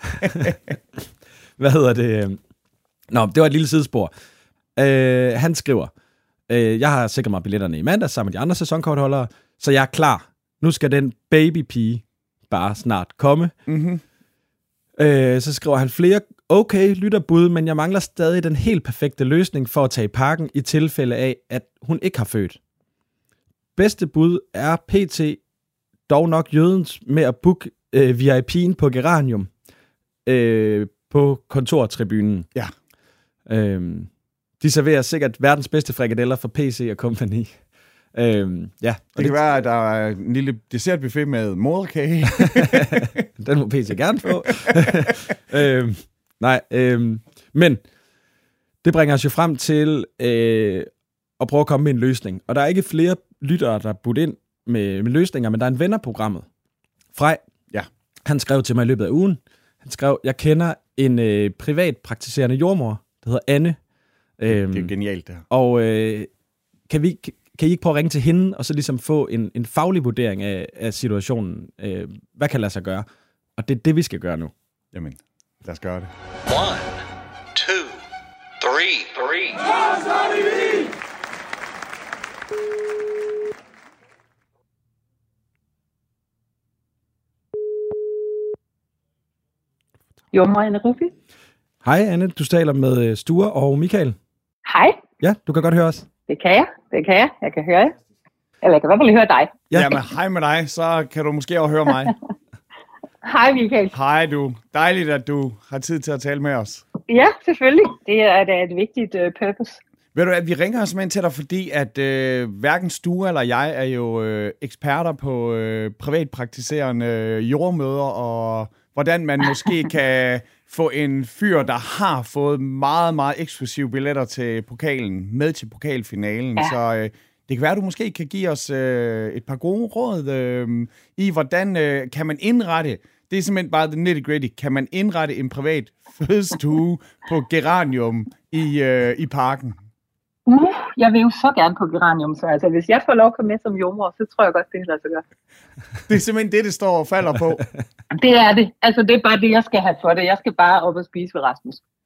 Hvad hedder det? Nå, det var et lille sidespor. Øh, han skriver, øh, jeg har sikret mig billetterne i mandag sammen med de andre sæsonkortholdere, så jeg er klar. Nu skal den babypige bare snart komme. Mm-hmm. Øh, så skriver han flere okay lytterbud, men jeg mangler stadig den helt perfekte løsning for at tage i parken i tilfælde af, at hun ikke har født. Bedste bud er P T dog nok jødens med at booke øh, V I P'en på Geranium øh, på kontortribunen. Ja. Øh, de serverer sikkert verdens bedste frikadeller for P C og company. Øhm, ja, det kan det, være, at der er en lille dessertbuffet med moderkage. Den må P C gerne få. øhm, nej, øhm, men det bringer os jo frem til øh, at prøve at komme med en løsning. Og der er ikke flere lyttere, der er budt ind med, med løsninger, men der er en ven af programmet. Frej, ja. Han skrev til mig i løbet af ugen. Han skrev, jeg kender en øh, privat praktiserende jordmor, der hedder Anne. Øhm, det er genialt, det her. Og øh, kan vi... Kan I ikke prøve at ringe til hende, og så ligesom få en, en faglig vurdering af, af situationen? Øh, hvad kan lade sig gøre? Og det er det, vi skal gøre nu. Jamen, lad os gøre det. One, two, three, three. Jo, mig, Anne Ruffi. Hej, Anne. Du taler med Sture og Michael. Hej. Ja, du kan godt høre os. Det kan jeg, det kan jeg. Jeg kan høre jer. Eller jeg kan i hvert fald høre dig. Ja. Jamen, hej med dig, så kan du måske også høre mig. Hej, Michael. Hej du. Dejligt, at du har tid til at tale med os. Ja, selvfølgelig. Det er da et vigtigt uh, purpose. Ved du, at vi ringer simpelthen til dig, fordi at øh, hverken Sture eller jeg er jo øh, eksperter på øh, privatpraktiserende øh, jordmøder, og hvordan man måske kan få en fyr, der har fået meget, meget eksklusive billetter til pokalen, med til pokalfinalen. Ja. Så øh, det kan være, at du måske kan give os øh, et par gode råd øh, i, hvordan øh, kan man indrette, det er simpelthen bare the nitty-gritty, kan man indrette en privat fødestue på Geranium i, øh, i parken? Uh, jeg vil jo så gerne på Geranium, så altså, hvis jeg får lov at komme med som jordmor, så tror jeg godt, det kan lade sig gøre. Det er simpelthen det, det står og falder på. Det er det. Altså, det er bare det, jeg skal have for det. Jeg skal bare op og spise ved Rasmus.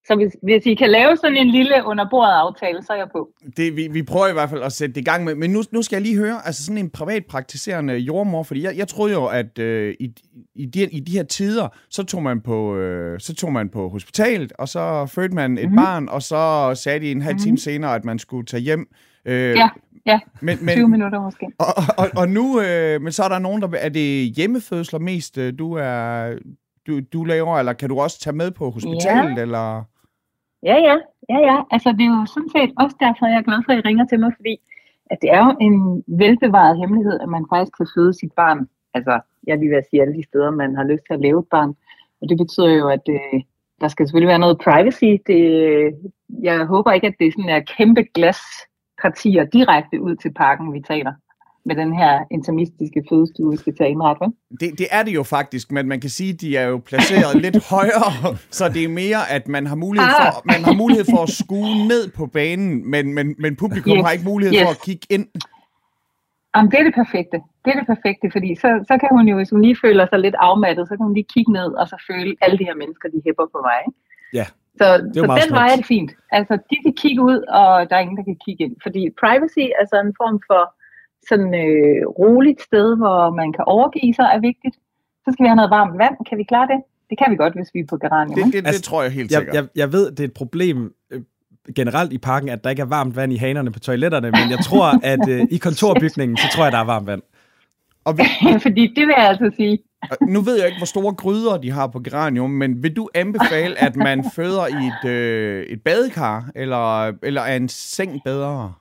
Så hvis, hvis I kan lave sådan en lille underbordet aftale, så er jeg på. Det, vi, vi prøver i hvert fald at sætte det i gang med. Men nu, nu skal jeg lige høre, altså sådan en privatpraktiserende jordmor, fordi jeg, jeg troede jo, at øh, i, i, de, i de her tider, så tog man på, øh, så tog man på hospitalet, og så fødte man et mm-hmm. barn, og så sagde de en halv time mm-hmm. senere, at man skulle tage hjem. Øh, ja, ja. Men, men, tyve minutter måske. Og, og, og nu, øh, men så er der nogen, der... Er det hjemmefødsler mest, du er... Du, du laver, eller kan du også tage med på hospitalet, ja. eller... Ja, ja, ja, ja. Altså, det er jo sådan set også derfor, jeg er glad for, at I ringer til mig, fordi at det er jo en velbevaret hemmelighed, at man faktisk kan føde sit barn. Altså, jeg vil lige sige alle de steder, man har lyst til at lave et barn. Og det betyder jo, at øh, der skal selvfølgelig være noget privacy. Det, jeg håber ikke, at det er sådan en kæmpe glaspartier direkte ud til parken, vi taler. Med den her interimistiske fødestue, vi skal tage indret, det, det er det jo faktisk, men man kan sige, at de er jo placeret lidt højere, så det er mere, at man har mulighed for, man har mulighed for at skue ned på banen, men, men, men publikum yes. har ikke mulighed yes. for at kigge ind. Jamen, det er det perfekte. Det er det perfekte, fordi så, så kan hun jo, hvis hun lige føler sig lidt afmattet, så kan hun lige kigge ned, og så føle, alle de her mennesker, de hæpper på mig. Ikke? Ja. Så, så den vej er det fint. Altså, de kan kigge ud, og der er ingen, der kan kigge ind. Fordi privacy er sådan en form for sådan øh, roligt sted, hvor man kan overgive sig, er vigtigt. Så skal vi have noget varmt vand. Kan vi klare det? Det kan vi godt, hvis vi er på geranium. Det, det, det altså, tror jeg helt sikkert. Jeg, jeg, jeg ved, det er et problem øh, generelt i parken, at der ikke er varmt vand i hanerne på toiletterne, men jeg tror, at øh, i kontorbygningen, så tror jeg, der er varmt vand. Og vi, Fordi det vil jeg altså sige. Nu ved jeg ikke, hvor store gryder de har på geranium, men vil du anbefale, at man føder i et, øh, et badekar, eller, eller er en seng bedre?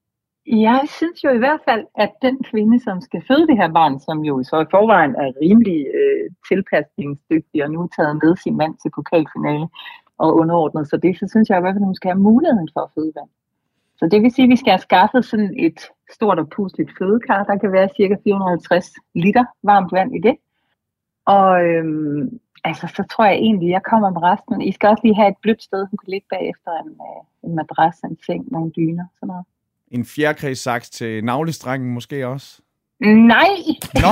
Jeg synes jo i hvert fald, at den kvinde, som skal føde det her barn, som jo så i forvejen er rimelig øh, tilpasningsdygtig og nu er taget med sin mand til pokalfinale og underordnet, så det, så synes jeg i hvert fald, at hun skal have muligheden for at føde vand. Så det vil sige, at vi skal have skaffet sådan et stort og pusligt fødekar. Der kan være cirka fire hundrede og halvtreds liter varmt vand i det. Og øhm, altså, så tror jeg egentlig, at jeg kommer med resten. I skal også lige have et blødt sted, hun kan ligge bagefter en, øh, en madras, en seng, nogle dyner, sådan noget. En fjerkræssaks til navlestrengen måske også? Nej! Nå!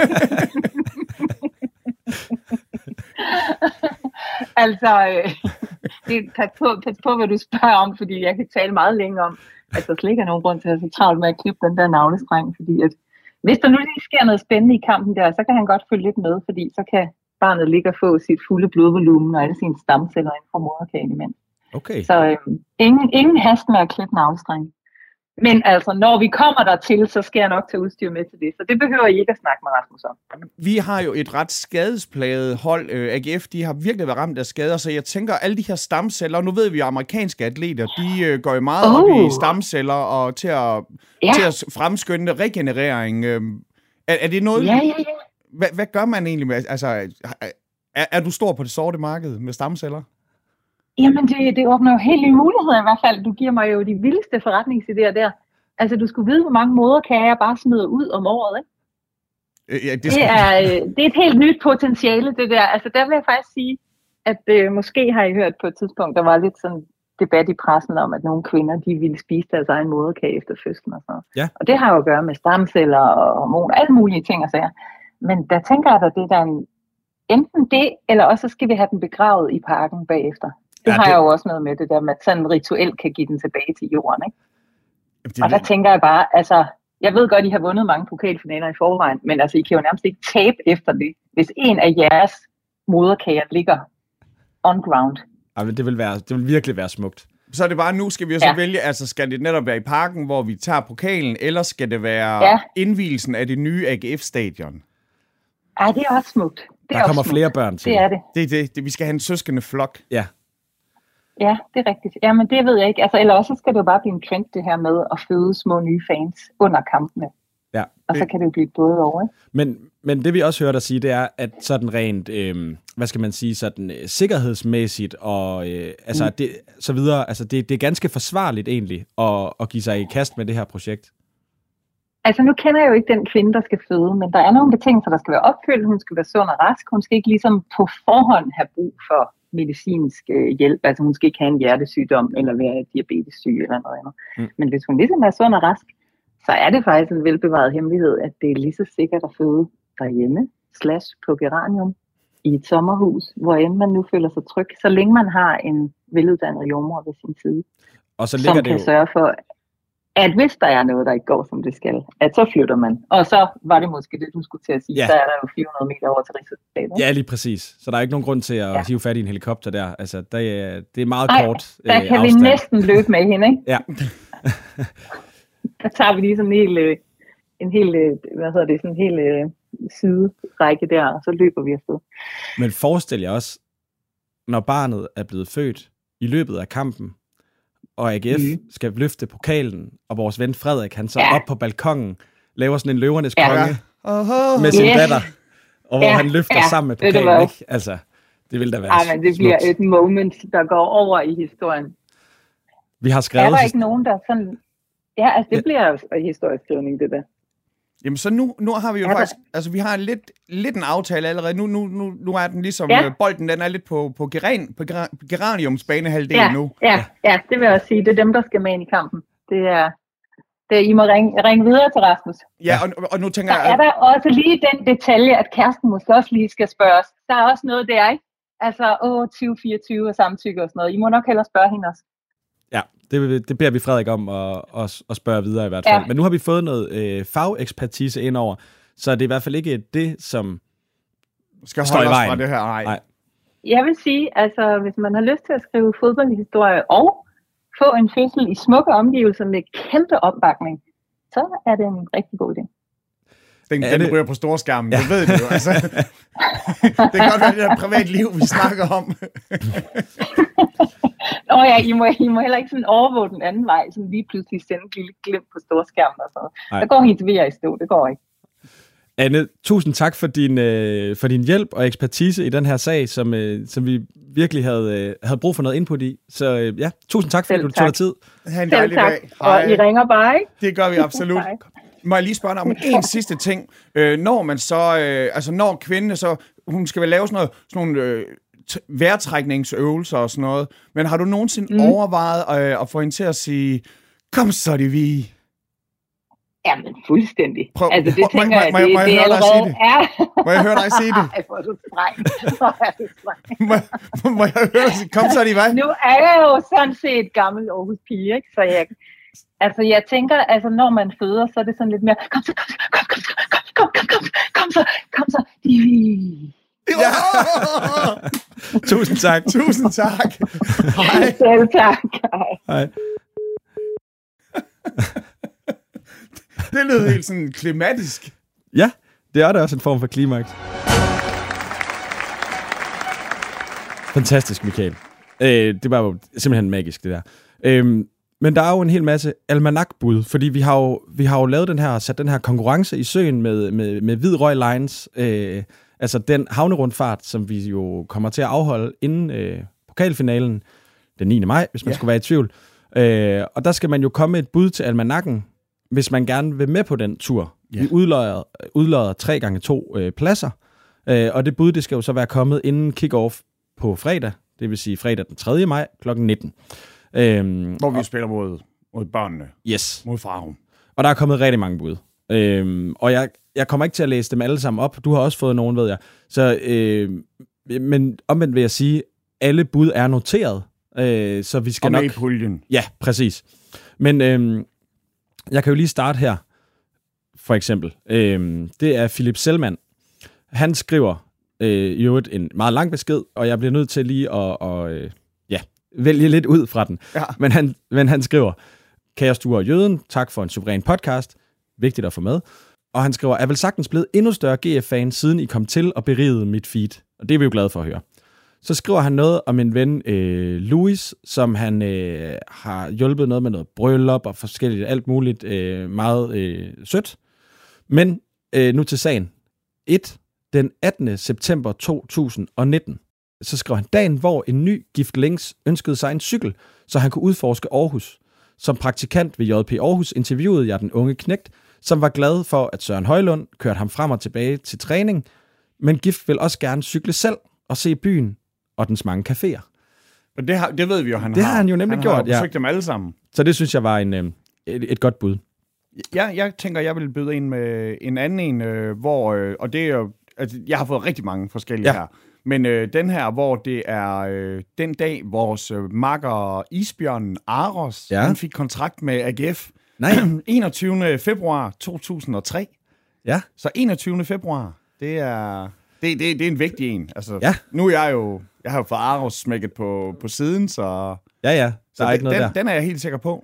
altså, øh, det, pas, på, pas på, hvad du spørger om, fordi jeg kan tale meget længe om, at der slet ikke er nogen grund til at have så travlt med at klippe den der navlestreng, fordi at, hvis der nu lige sker noget spændende i kampen der, så kan han godt følge lidt med, fordi så kan barnet ligge og få sit fulde blodvolumen og alle sine stamceller inden for moderkagen imens. Okay. Så øh, ingen, ingen hast med at klippe navlestrengen. Men altså, når vi kommer dertil, så skal jeg nok tage udstyr med til det. Så det behøver I ikke at snakke med Rasmus om. Vi har jo et ret skadesplaget hold. A G F, de har virkelig været ramt af skader, så jeg tænker, alle de her stamceller, nu ved vi, at amerikanske atleter, de går jo meget oh. op i stamceller og til at, ja. til at fremskynde regenerering. Er, er det noget... Ja, ja, ja. Hvad, hvad gør man egentlig med... Altså, er, er du stor på det sorte marked med stamceller? Jamen, det, det åbner jo helt nye muligheder i hvert fald. Du giver mig jo de vildeste forretningsidéer der. Altså, du skulle vide, hvor mange moderkager jeg bare smider ud om året, ikke? Ja, det, det, er, det er et helt nyt potentiale, det der. Altså, der vil jeg faktisk sige, at øh, måske har I hørt på et tidspunkt, der var lidt sådan debat i pressen om, at nogle kvinder, de ville spise deres egen moderkage efter fødslen og sådan noget. Ja. Og det har jo at gøre med stamceller og hormoner, alle mulige ting og sager. Men der tænker jeg, at det er der en, enten det, eller også så skal vi have den begravet i parken bagefter. Det ja, har det... jeg jo også noget med, det der med, at sådan rituelt kan give den tilbage til jorden, ikke? Det... Og der tænker jeg bare, altså, jeg ved godt, I har vundet mange pokalfinaler i forvejen, men altså, I kan jo nærmest ikke tabe efter det, hvis en af jeres moderkager ligger on ground. Ja, men det vil, være, det vil virkelig være smukt. Så er det bare, nu skal vi jo så ja. vælge, altså skal det netop være i parken, hvor vi tager pokalen, eller skal det være ja. indvielsen af det nye A G F-stadion? Ja, det er også smukt. Det der kommer smukt. flere børn til. Det er det. Det er det. det. Vi skal have en søskende flok. Ja. Ja, det er rigtigt. Jamen, det ved jeg ikke. Altså, eller også skal det jo bare blive en trend, det her med at føde små nye fans under kampene. Ja. Og så kan det jo blive både over, ikke? Men, men det vi også hører dig sige, det er, at sådan rent, øh, hvad skal man sige, sådan øh, sikkerhedsmæssigt og øh, altså, mm. det, så videre, altså det, det er ganske forsvarligt egentlig at, at give sig i kast med det her projekt. Altså, nu kender jeg jo ikke den kvinde, der skal føde, men der er nogle betingelser, der skal være opfyldt. Hun skal være sund og rask. Hun skal ikke ligesom på forhånd have brug for medicinsk øh, hjælp. Altså, hun skal ikke have en hjertesygdom eller være diabetessyg eller noget andet. Mm. Men hvis hun ligesom er sund og rask, så er det faktisk en velbevaret hemmelighed, at det er lige så sikkert at føde derhjemme, slash på geranium, i et sommerhus, hvor end man nu føler sig tryg, så længe man har en veluddannet jordmor ved sin side, Og så ligger som det kan jo... sørge for, at hvis der er noget, der ikke går, som det skal, at så flytter man. Og så var det måske det, du skulle til at sige. Ja. Så er der jo fire hundrede meter over til Rigshospitalet. Ja, lige præcis. Så der er ikke nogen grund til at Ja. hive fat i en helikopter der. Altså, det er, det er meget Ej, kort Der øh, kan afstand. vi næsten løbe med hende, ikke? Ja. Der tager vi lige sådan en hel, øh, en hel, øh, hvad hedder det, sådan en hel øh, siderække der, og så løber vi afsted. Men forestil jer også, når barnet er blevet født i løbet af kampen, og A G F Mhm. skal løfte pokalen, og vores ven Frederik, han så Ja. op på balkongen, laver sådan en løvernes Ja. konge Oho. med sin Yes. datter, og hvor Ja, han løfter ja, sammen med ved du pokalen, hvad? ikke? Altså, det vil da være Ej, men det bliver smukt. et moment, der går over i historien. Vi har Er skrevet... der ikke nogen, der sådan... Ja, altså det Ja. bliver jo historieskrivning, det der. Jamen, så nu, nu har vi jo Er der- faktisk... Altså, vi har lidt, lidt en aftale allerede. Nu, nu, nu, nu er den ligesom... Ja. Ja. Bolden, den er lidt på, på, geran, på gera- geraniums banehalvdel Ja, nu. ja, ja, det vil jeg også sige. Det er dem, der skal med ind i kampen. Det er... Det er I må ringe, ringe videre til Rasmus. Ja, og, og nu tænker Der jeg... er der også lige den detalje, at Kærsten måske også lige skal spørges. Der er også noget der, ikke? Altså, åh, tyve fireogtyve og samtykke og sådan noget. I må nok hellere spørge hende også. Ja, det, det beder vi Frederik om at, at, at spørge videre i hvert fald. Ja. Men nu har vi fået noget øh, fagekspertise ind over, så det er i hvert fald ikke det, som... skal står i holde os vejen. fra det her. Nej. Nej. Jeg vil sige, altså, hvis man har lyst til at skrive fodboldhistorie og få en fødsel i smukke omgivelser med kæmpe opbakning, så er det en rigtig god idé. Den, Er den det- ryger på storskærmen, ja. Det ved du jo. Altså. Det kan godt være det der privatliv, vi snakker om. Nå ja, I må, I må heller ikke sådan overvåge den anden vej, sådan lige pludselig sende et lille glimt på storskærmen og sådan noget. Nej. Der går hendes V R i stå, det går ikke. Anne, tusind tak for din, øh, for din hjælp og ekspertise i den her sag, som, øh, som vi virkelig havde, øh, havde brug for noget input i. Så øh, ja, tusind tak, fordi Selv du tog dig tak. tid. Ha' en Selv dejlig tak, dag. og I ringer bare, ikke? Det gør vi absolut. Hej. Må jeg lige spørge dig om en sidste ting? Øh, når man så, øh, altså når kvinden så, hun skal vel lave sådan noget, sådan nogle øh, t- vejrtrækningsøvelser og sådan noget, men har du nogensinde mm. overvejet øh, at få hende til at sige, kom så det vi? Jamen, fuldstændig. Prøv- altså, det må- tænker må- jeg, må- det, må jeg det høre dig sige allerede det? er. Må jeg høre dig sige det? Ej, hvor er du streng. Hvor er du streng. Må, må jeg høre dig sige, kom så det hvad? Nu er jeg jo sådan set gammel Aarhus pige, ikke? Så jeg, altså, jeg tænker, altså, når man føder, så er det sådan lidt mere, kom så, kom så, kom, kom, kom, kom, kom, kom, kom så, kom så. Ja. Tusind tak. Tusind tak. Hej. Selv tak. Hej. Hej. Det lød helt sådan klimatisk. Ja, det er da også en form for klimaks. Fantastisk, Michael. Øh, det var jo simpelthen magisk, det der. Øh, men der er jo en hel masse almanakbud, fordi vi har jo, vi har jo lavet den her, sat den her konkurrence i søen med, med, med Hvid Røg Lines, øh, altså den havnerundfart, som vi jo kommer til at afholde inden øh, pokalfinalen den niende maj, hvis man ja. skulle være i tvivl. Øh, og der skal man jo komme med et bud til almanakken, hvis man gerne vil med på den tur. Ja. Vi udløjer, udløjer tre gange to øh, pladser, øh, og det bud, det skal jo så være kommet inden kick-off på fredag, det vil sige fredag den tredje maj klokken nitten. Øhm, Hvor vi spiller mod, mod børnene, yes. mod Farum. Og der er kommet rigtig mange bud. Øhm, og jeg, jeg kommer ikke til at læse dem alle sammen op. Du har også fået nogen, ved jeg. Så, øh, men omvendt vil jeg sige, alle bud er noteret. Øh, så vi skal og nok... med i puljen. Ja, præcis. Men øh, jeg kan jo lige starte her, for eksempel. Øh, det er Philip Selman. Han skriver øh, i øvrigt en meget lang besked, og jeg bliver nødt til lige at... Og, øh, ja, vælge lidt ud fra den. Ja. Men, han, men han skriver, kære Sture og Jøden, tak for en suveræn podcast. Vigtigt at få med. Og han skriver, er vel sagtens blevet endnu større G F-fan, siden I kom til og berigede mit feed. Og det er vi jo glade for at høre. Så skriver han noget om en ven, øh, Louis, som han øh, har hjulpet noget med noget bryllup og forskelligt, alt muligt øh, meget øh, sødt. Men øh, nu til sagen. et. Den attende september to tusind og nitten. Så skrev han, dagen hvor en ny gift Links ønskede sig en cykel, så han kunne udforske Aarhus. Som praktikant ved J P Aarhus interviewede jeg den unge knægt, som var glad for, at Søren Højlund kørte ham frem og tilbage til træning, men gift vil også gerne cykle selv og se byen og dens mange caféer. Og det, har, det ved vi jo, han Det har. har han jo nemlig han gjort, har ja. besøgt dem alle sammen. Så det synes jeg var en, øh, et, et godt bud. Jeg, jeg tænker, jeg vil byde ind med en anden en, øh, hvor, øh, og det er jo, altså, jeg har fået rigtig mange forskellige Ja. her, Men øh, den her, hvor det er øh, den dag, vores øh, makker isbjørnen Aros, Ja. han fik kontrakt med A G F. Nej. enogtyvende februar to tusind og tre. Ja. Så enogtyvende februar, det er, det, det, det er en vigtig en. Altså, Ja. Nu er jeg jo, jeg har jo fået Aros smækket på, på siden, så, Ja, ja. Der så er den, ikke noget den, der. den er jeg helt sikker på.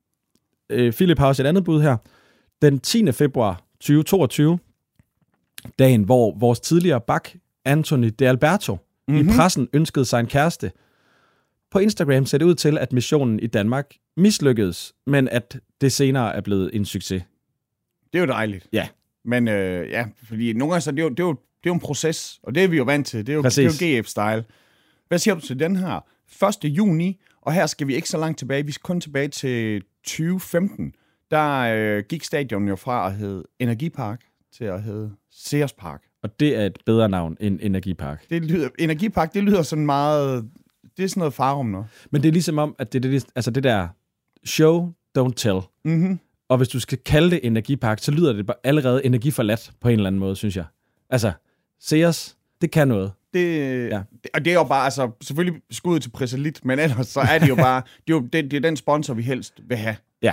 Øh, Philip har også et andet bud her. Den tiende februar tyve toogtyve, dagen, hvor vores tidligere bak, Anthony De Alberto, mm-hmm. i pressen ønskede sig en kæreste. På Instagram ser det ud til, at missionen i Danmark mislykkedes, men at det senere er blevet en succes. Det er jo dejligt. Ja. Men øh, ja, fordi nogle gange så det er jo, det er jo, det er jo en proces, og det er vi jo vant til. Det er jo, det er jo G F-style. Hvad siger du til den her? første juni, og her skal vi ikke så langt tilbage. Vi skal kun tilbage til tyve femten. Der øh, gik stadion jo fra at hedde Energipark til at hedde Sears Park. Og det er et bedre navn end Energipark. Det lyder, Energipark, det lyder sådan meget... Det er sådan noget Farum noget. Men det er ligesom om, at det er det, altså det der show, don't tell. Mm-hmm. Og hvis du skal kalde det Energipark, så lyder det bare allerede energiforladt på en eller anden måde, synes jeg. Altså, Sears, det kan noget. Det, ja. det, og det er jo bare, altså, selvfølgelig skuddet til Presalit, men ellers så er det jo bare, det er, jo, det, det er den sponsor, vi helst vil have. Ja.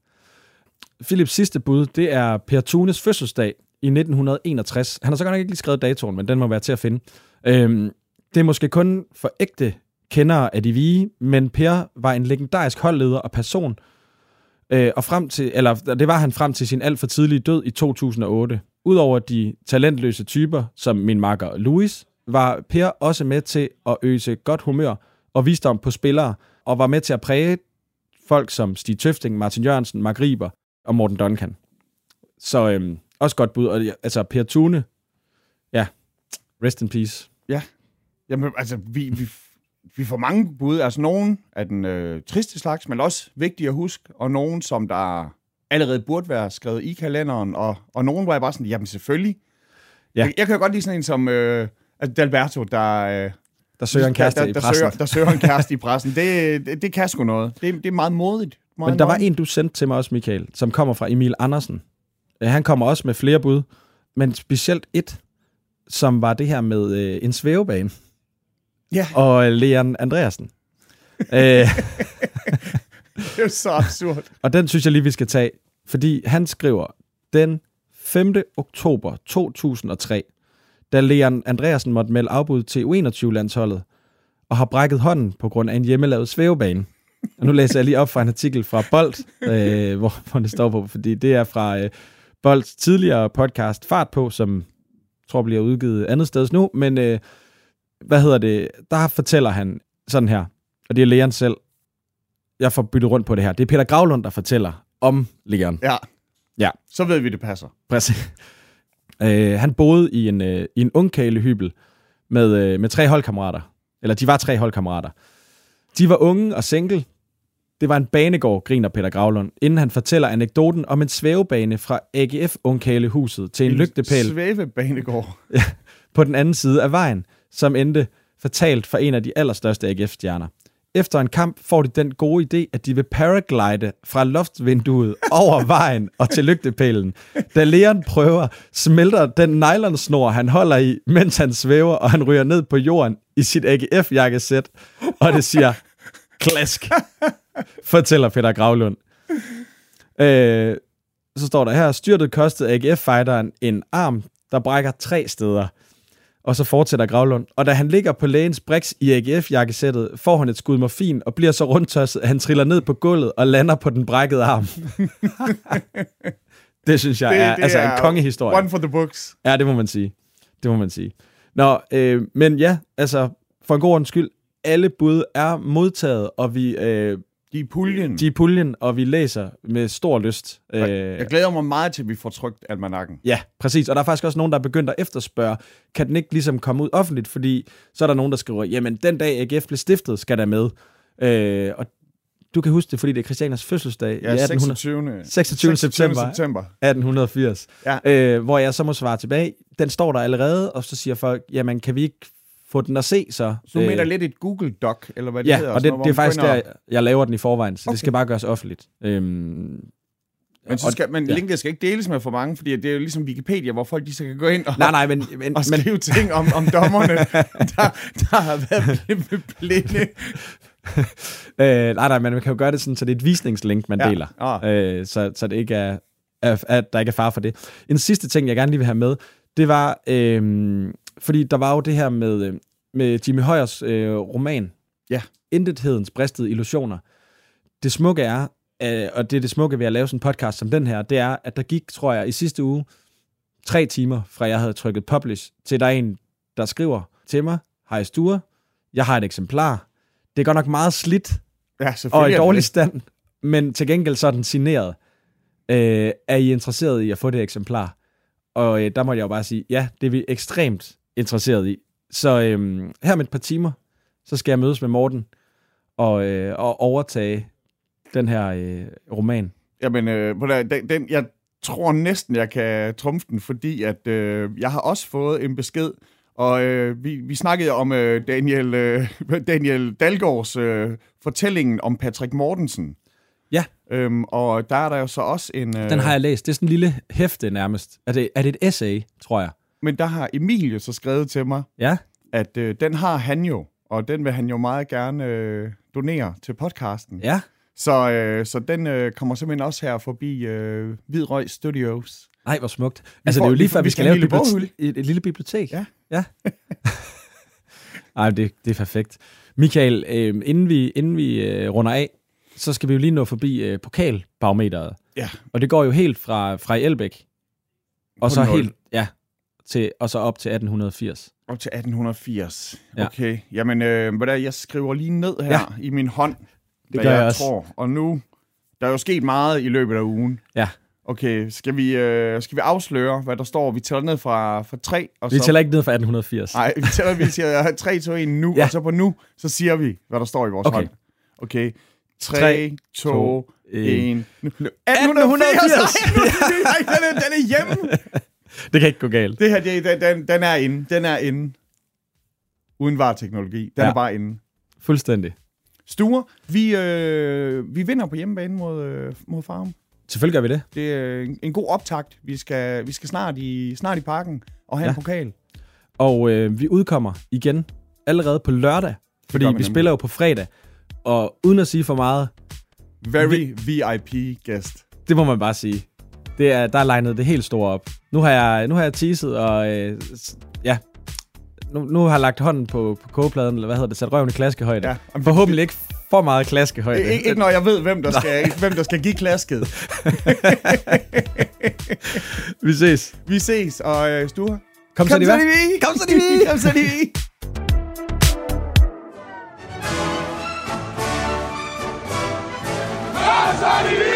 Philips sidste bud, det er Per Thunes fødselsdag i nitten enogtres. Han har så godt nok ikke lige skrevet datoen, men den må være til at finde. Øhm, det er måske kun for ægte kendere af de vige, men Per var en legendarisk holdleder og person, øh, og frem til, eller det var han frem til sin alt for tidlige død i to tusind og otte. Udover de talentløse typer, som min makker Louis, var Per også med til at øse godt humør og visdom på spillere, og var med til at præge folk som Stig Tøfting, Martin Jørgensen, Mark Riber og Morten Duncan. Så øhm, også godt bud. Og, altså Per Thune, ja, rest in peace. Ja, jamen altså, vi, vi, vi får mange bud. Altså nogen af den øh, triste slags, men også vigtige at huske, og nogen, som der allerede burde være skrevet i kalenderen, og, og nogen, hvor jeg bare sådan, jamen selvfølgelig. Ja. Jeg, jeg kan jo godt lide sådan en som øh, D'Alberto, der... Øh, Der søger en kæreste der, i der, pressen. der, søger, der søger en kæreste i pressen. Det, det, det kan sgu noget. Det, det er meget modigt. Meget Men der var modigt. en, du sendte til mig også, Michael, som kommer fra Emil Andersen. Han kommer også med flere bud, men specielt et, som var det her med øh, en svævebane. Ja. Og Leon Andreasen. øh, Det er så absurd. og den synes jeg lige, vi skal tage, fordi han skriver, den femte oktober to tusind og tre, da Leon Andreasen måtte melde afbud til U enogtyve-landsholdet, og har brækket hånden på grund af en hjemmelavet svævebane. Og nu læser jeg lige op fra en artikel fra Bold, øh, hvor, hvor det står på, fordi det er fra øh, Bolds tidligere podcast Fart på, som jeg tror bliver udgivet andet sted nu, men øh, hvad hedder det, der fortæller han sådan her, og det er Leon selv, jeg får byttet rundt på det her, det er Peter Gravlund, der fortæller om Leon. Ja. Ja. Så ved vi, det passer. Præcis. Øh, han boede i en, øh, i en ungkarlehybel med, øh, med tre holdkammerater. Eller de var tre holdkammerater. De var unge og single. Det var en banegård, griner Peter Gravlund, inden han fortæller anekdoten om en svævebane fra A G F-ungkarlehuset til en, en lygtepæl svævebanegård. på den anden side af vejen, som endte fatalt for en af de allerstørste A G F-stjerner. Efter en kamp får de den gode idé, at de vil paraglide fra loftsvinduet over vejen og til lygtepælen. Da Leon prøver, smelter den nylonsnor, han holder i, mens han svæver, og han ryger ned på jorden i sit A G F-jakkesæt, og det siger klask, fortæller Peter Gravlund. Øh, så står der her, styrtet kostede A G F-fighteren en arm, der brækker tre steder. Og så fortsætter Gravlund. Og da han ligger på lægens briks i A G F-jakkesættet, får han et skud morfin og bliver så rundtosset, at han triller ned på gulvet og lander på den brækkede arm. Det synes jeg Det- er, det altså er en kongehistorie. One for the books. Ja, det må man sige. Det må man sige. Nå, øh, men ja, altså for en god ordens skyld, alle bud er modtaget, og vi øh, De er i puljen. de er i puljen, og vi læser med stor lyst. Øh, Jeg glæder mig meget til, at vi får trykt almanakken. Ja, præcis. Og der er faktisk også nogen, der er begyndt at efterspørge, kan den ikke ligesom komme ud offentligt, fordi så er der nogen, der skriver, jamen den dag A G F blev stiftet, skal der med. Øh, og du kan huske det, fordi det er Christianias fødselsdag Ja, i seksogtyvende seksogtyvende september september. atten firs, Ja. øh, hvor jeg så må svare tilbage. Den står der allerede, og så siger folk, jamen kan vi ikke få den at se så? Så du Øh, mener lidt et Google Doc, eller hvad det Ja, hedder? og sådan det, noget, det er hvor man faktisk går der, ind og- jeg laver den i forvejen, så okay. Okay. det skal bare gøres offentligt. Øhm, Men, så skal, men ja. linket skal ikke deles med for mange, fordi det er jo ligesom Wikipedia, hvor folk de så kan gå ind og, nej, nej, men, men, og skrive men, ting om, om dommerne, der, der har været blinde. øh, nej, nej, men man kan jo gøre det sådan, så det er et visningslink, man ja. deler. Oh. Øh, så, så det ikke er, er, at der ikke er far for det. En sidste ting, jeg gerne lige vil have med, det var, øh, fordi der var jo det her med, med Jimmy Højers øh, roman, ja. Intethedens bristede illusioner. Det smukke er, øh, og det er det smukke ved at lave sådan en podcast som den her, det er, at der gik, tror jeg, i sidste uge, tre timer, fra jeg havde trykket publish, til der er en, der skriver til mig, hej Sture, jeg har et eksemplar. Det er godt nok meget slidt, ja, og i dårlig stand, men til gengæld så er den signeret. Øh, er I interesseret i at få det eksemplar? Og øh, der må jeg jo bare sige, ja, det er vi ekstremt interesseret i. Så øh, her med et par timer, så skal jeg mødes med Morten og, øh, og overtage den her øh, roman. Jamen, øh, den, den, jeg tror næsten, jeg kan trumfe den, fordi at øh, jeg har også fået en besked, og øh, vi, vi snakkede om øh, Daniel, øh, Daniel Dalgaards øh, fortællingen om Patrick Mortensen. Ja. Øhm, og der er der jo så også en... Øh, den har jeg læst. Det er sådan en lille hæfte nærmest. Er det, er det et essay, tror jeg? Men der har Emilie så skrevet til mig, ja. at øh, den har han jo, og den vil han jo meget gerne øh, donere til podcasten. Ja. Så, øh, så den øh, kommer simpelthen også her forbi øh, Hvidrøg Studios. Nej, hvor smukt. Altså, får, det er jo lige før, vi, vi skal, skal lave et, bibliotek, et, et lille bibliotek. Ja. Ja. Ej, det, det er perfekt. Michael, øh, inden vi, inden vi øh, runder af, så skal vi jo lige nå forbi øh, pokalbarometeret. Ja. Og det går jo helt fra, fra Elbæk, og så helt, ja, til, og så op til atten firs. Op til atten firs. Ja. Okay. Jamen, øh, hvordan, jeg skriver lige ned her ja. i min hånd, det hvad jeg, jeg tror. Og nu, der er jo sket meget i løbet af ugen. Ja. Okay, skal vi, øh, skal vi afsløre, hvad der står? Vi tæller ned fra, fra tre. Og vi så... tæller ikke ned fra atten firs. Nej, vi tæller, vi siger tre, to, en nu, ja. og så på nu, så siger vi, hvad der står i vores okay. hånd. Okay. tre, to, en atten firs! Nej, den er, den er hjemme! Det kan ikke gå galt. Det her, det, den, den, den er inde. Den er inde. Uden vareteknologi. Den ja. er bare inde. Fuldstændig. Sture, vi, øh, vi vinder på hjemmebane mod, øh, mod Farum. Selvfølgelig gør vi det. Det er en, en god optakt. Vi skal, vi skal snart, i, snart i parken og have ja. en pokal. Og øh, vi udkommer igen allerede på lørdag, fordi vi, vi spiller jo på fredag. Og uden at sige for meget... Very vi, V I P guest. Det må man bare sige. Det er, der er legnet det helt store op. Nu har jeg, nu har jeg teaset, og øh, ja... Nu, nu har jeg lagt hånden på, på kogepladen, eller hvad hedder det, sat røven i klaskehøjde. Ja, Forhåbentlig ikke for meget klaskehøjde. Ikke, ikke når jeg ved, hvem der, skal, hvem der skal give klasket. Vi ses. Vi ses, og uh, Sture. Kom, Kom så de vi. Kom så de vi. Kom så de vi. Kom så de vi.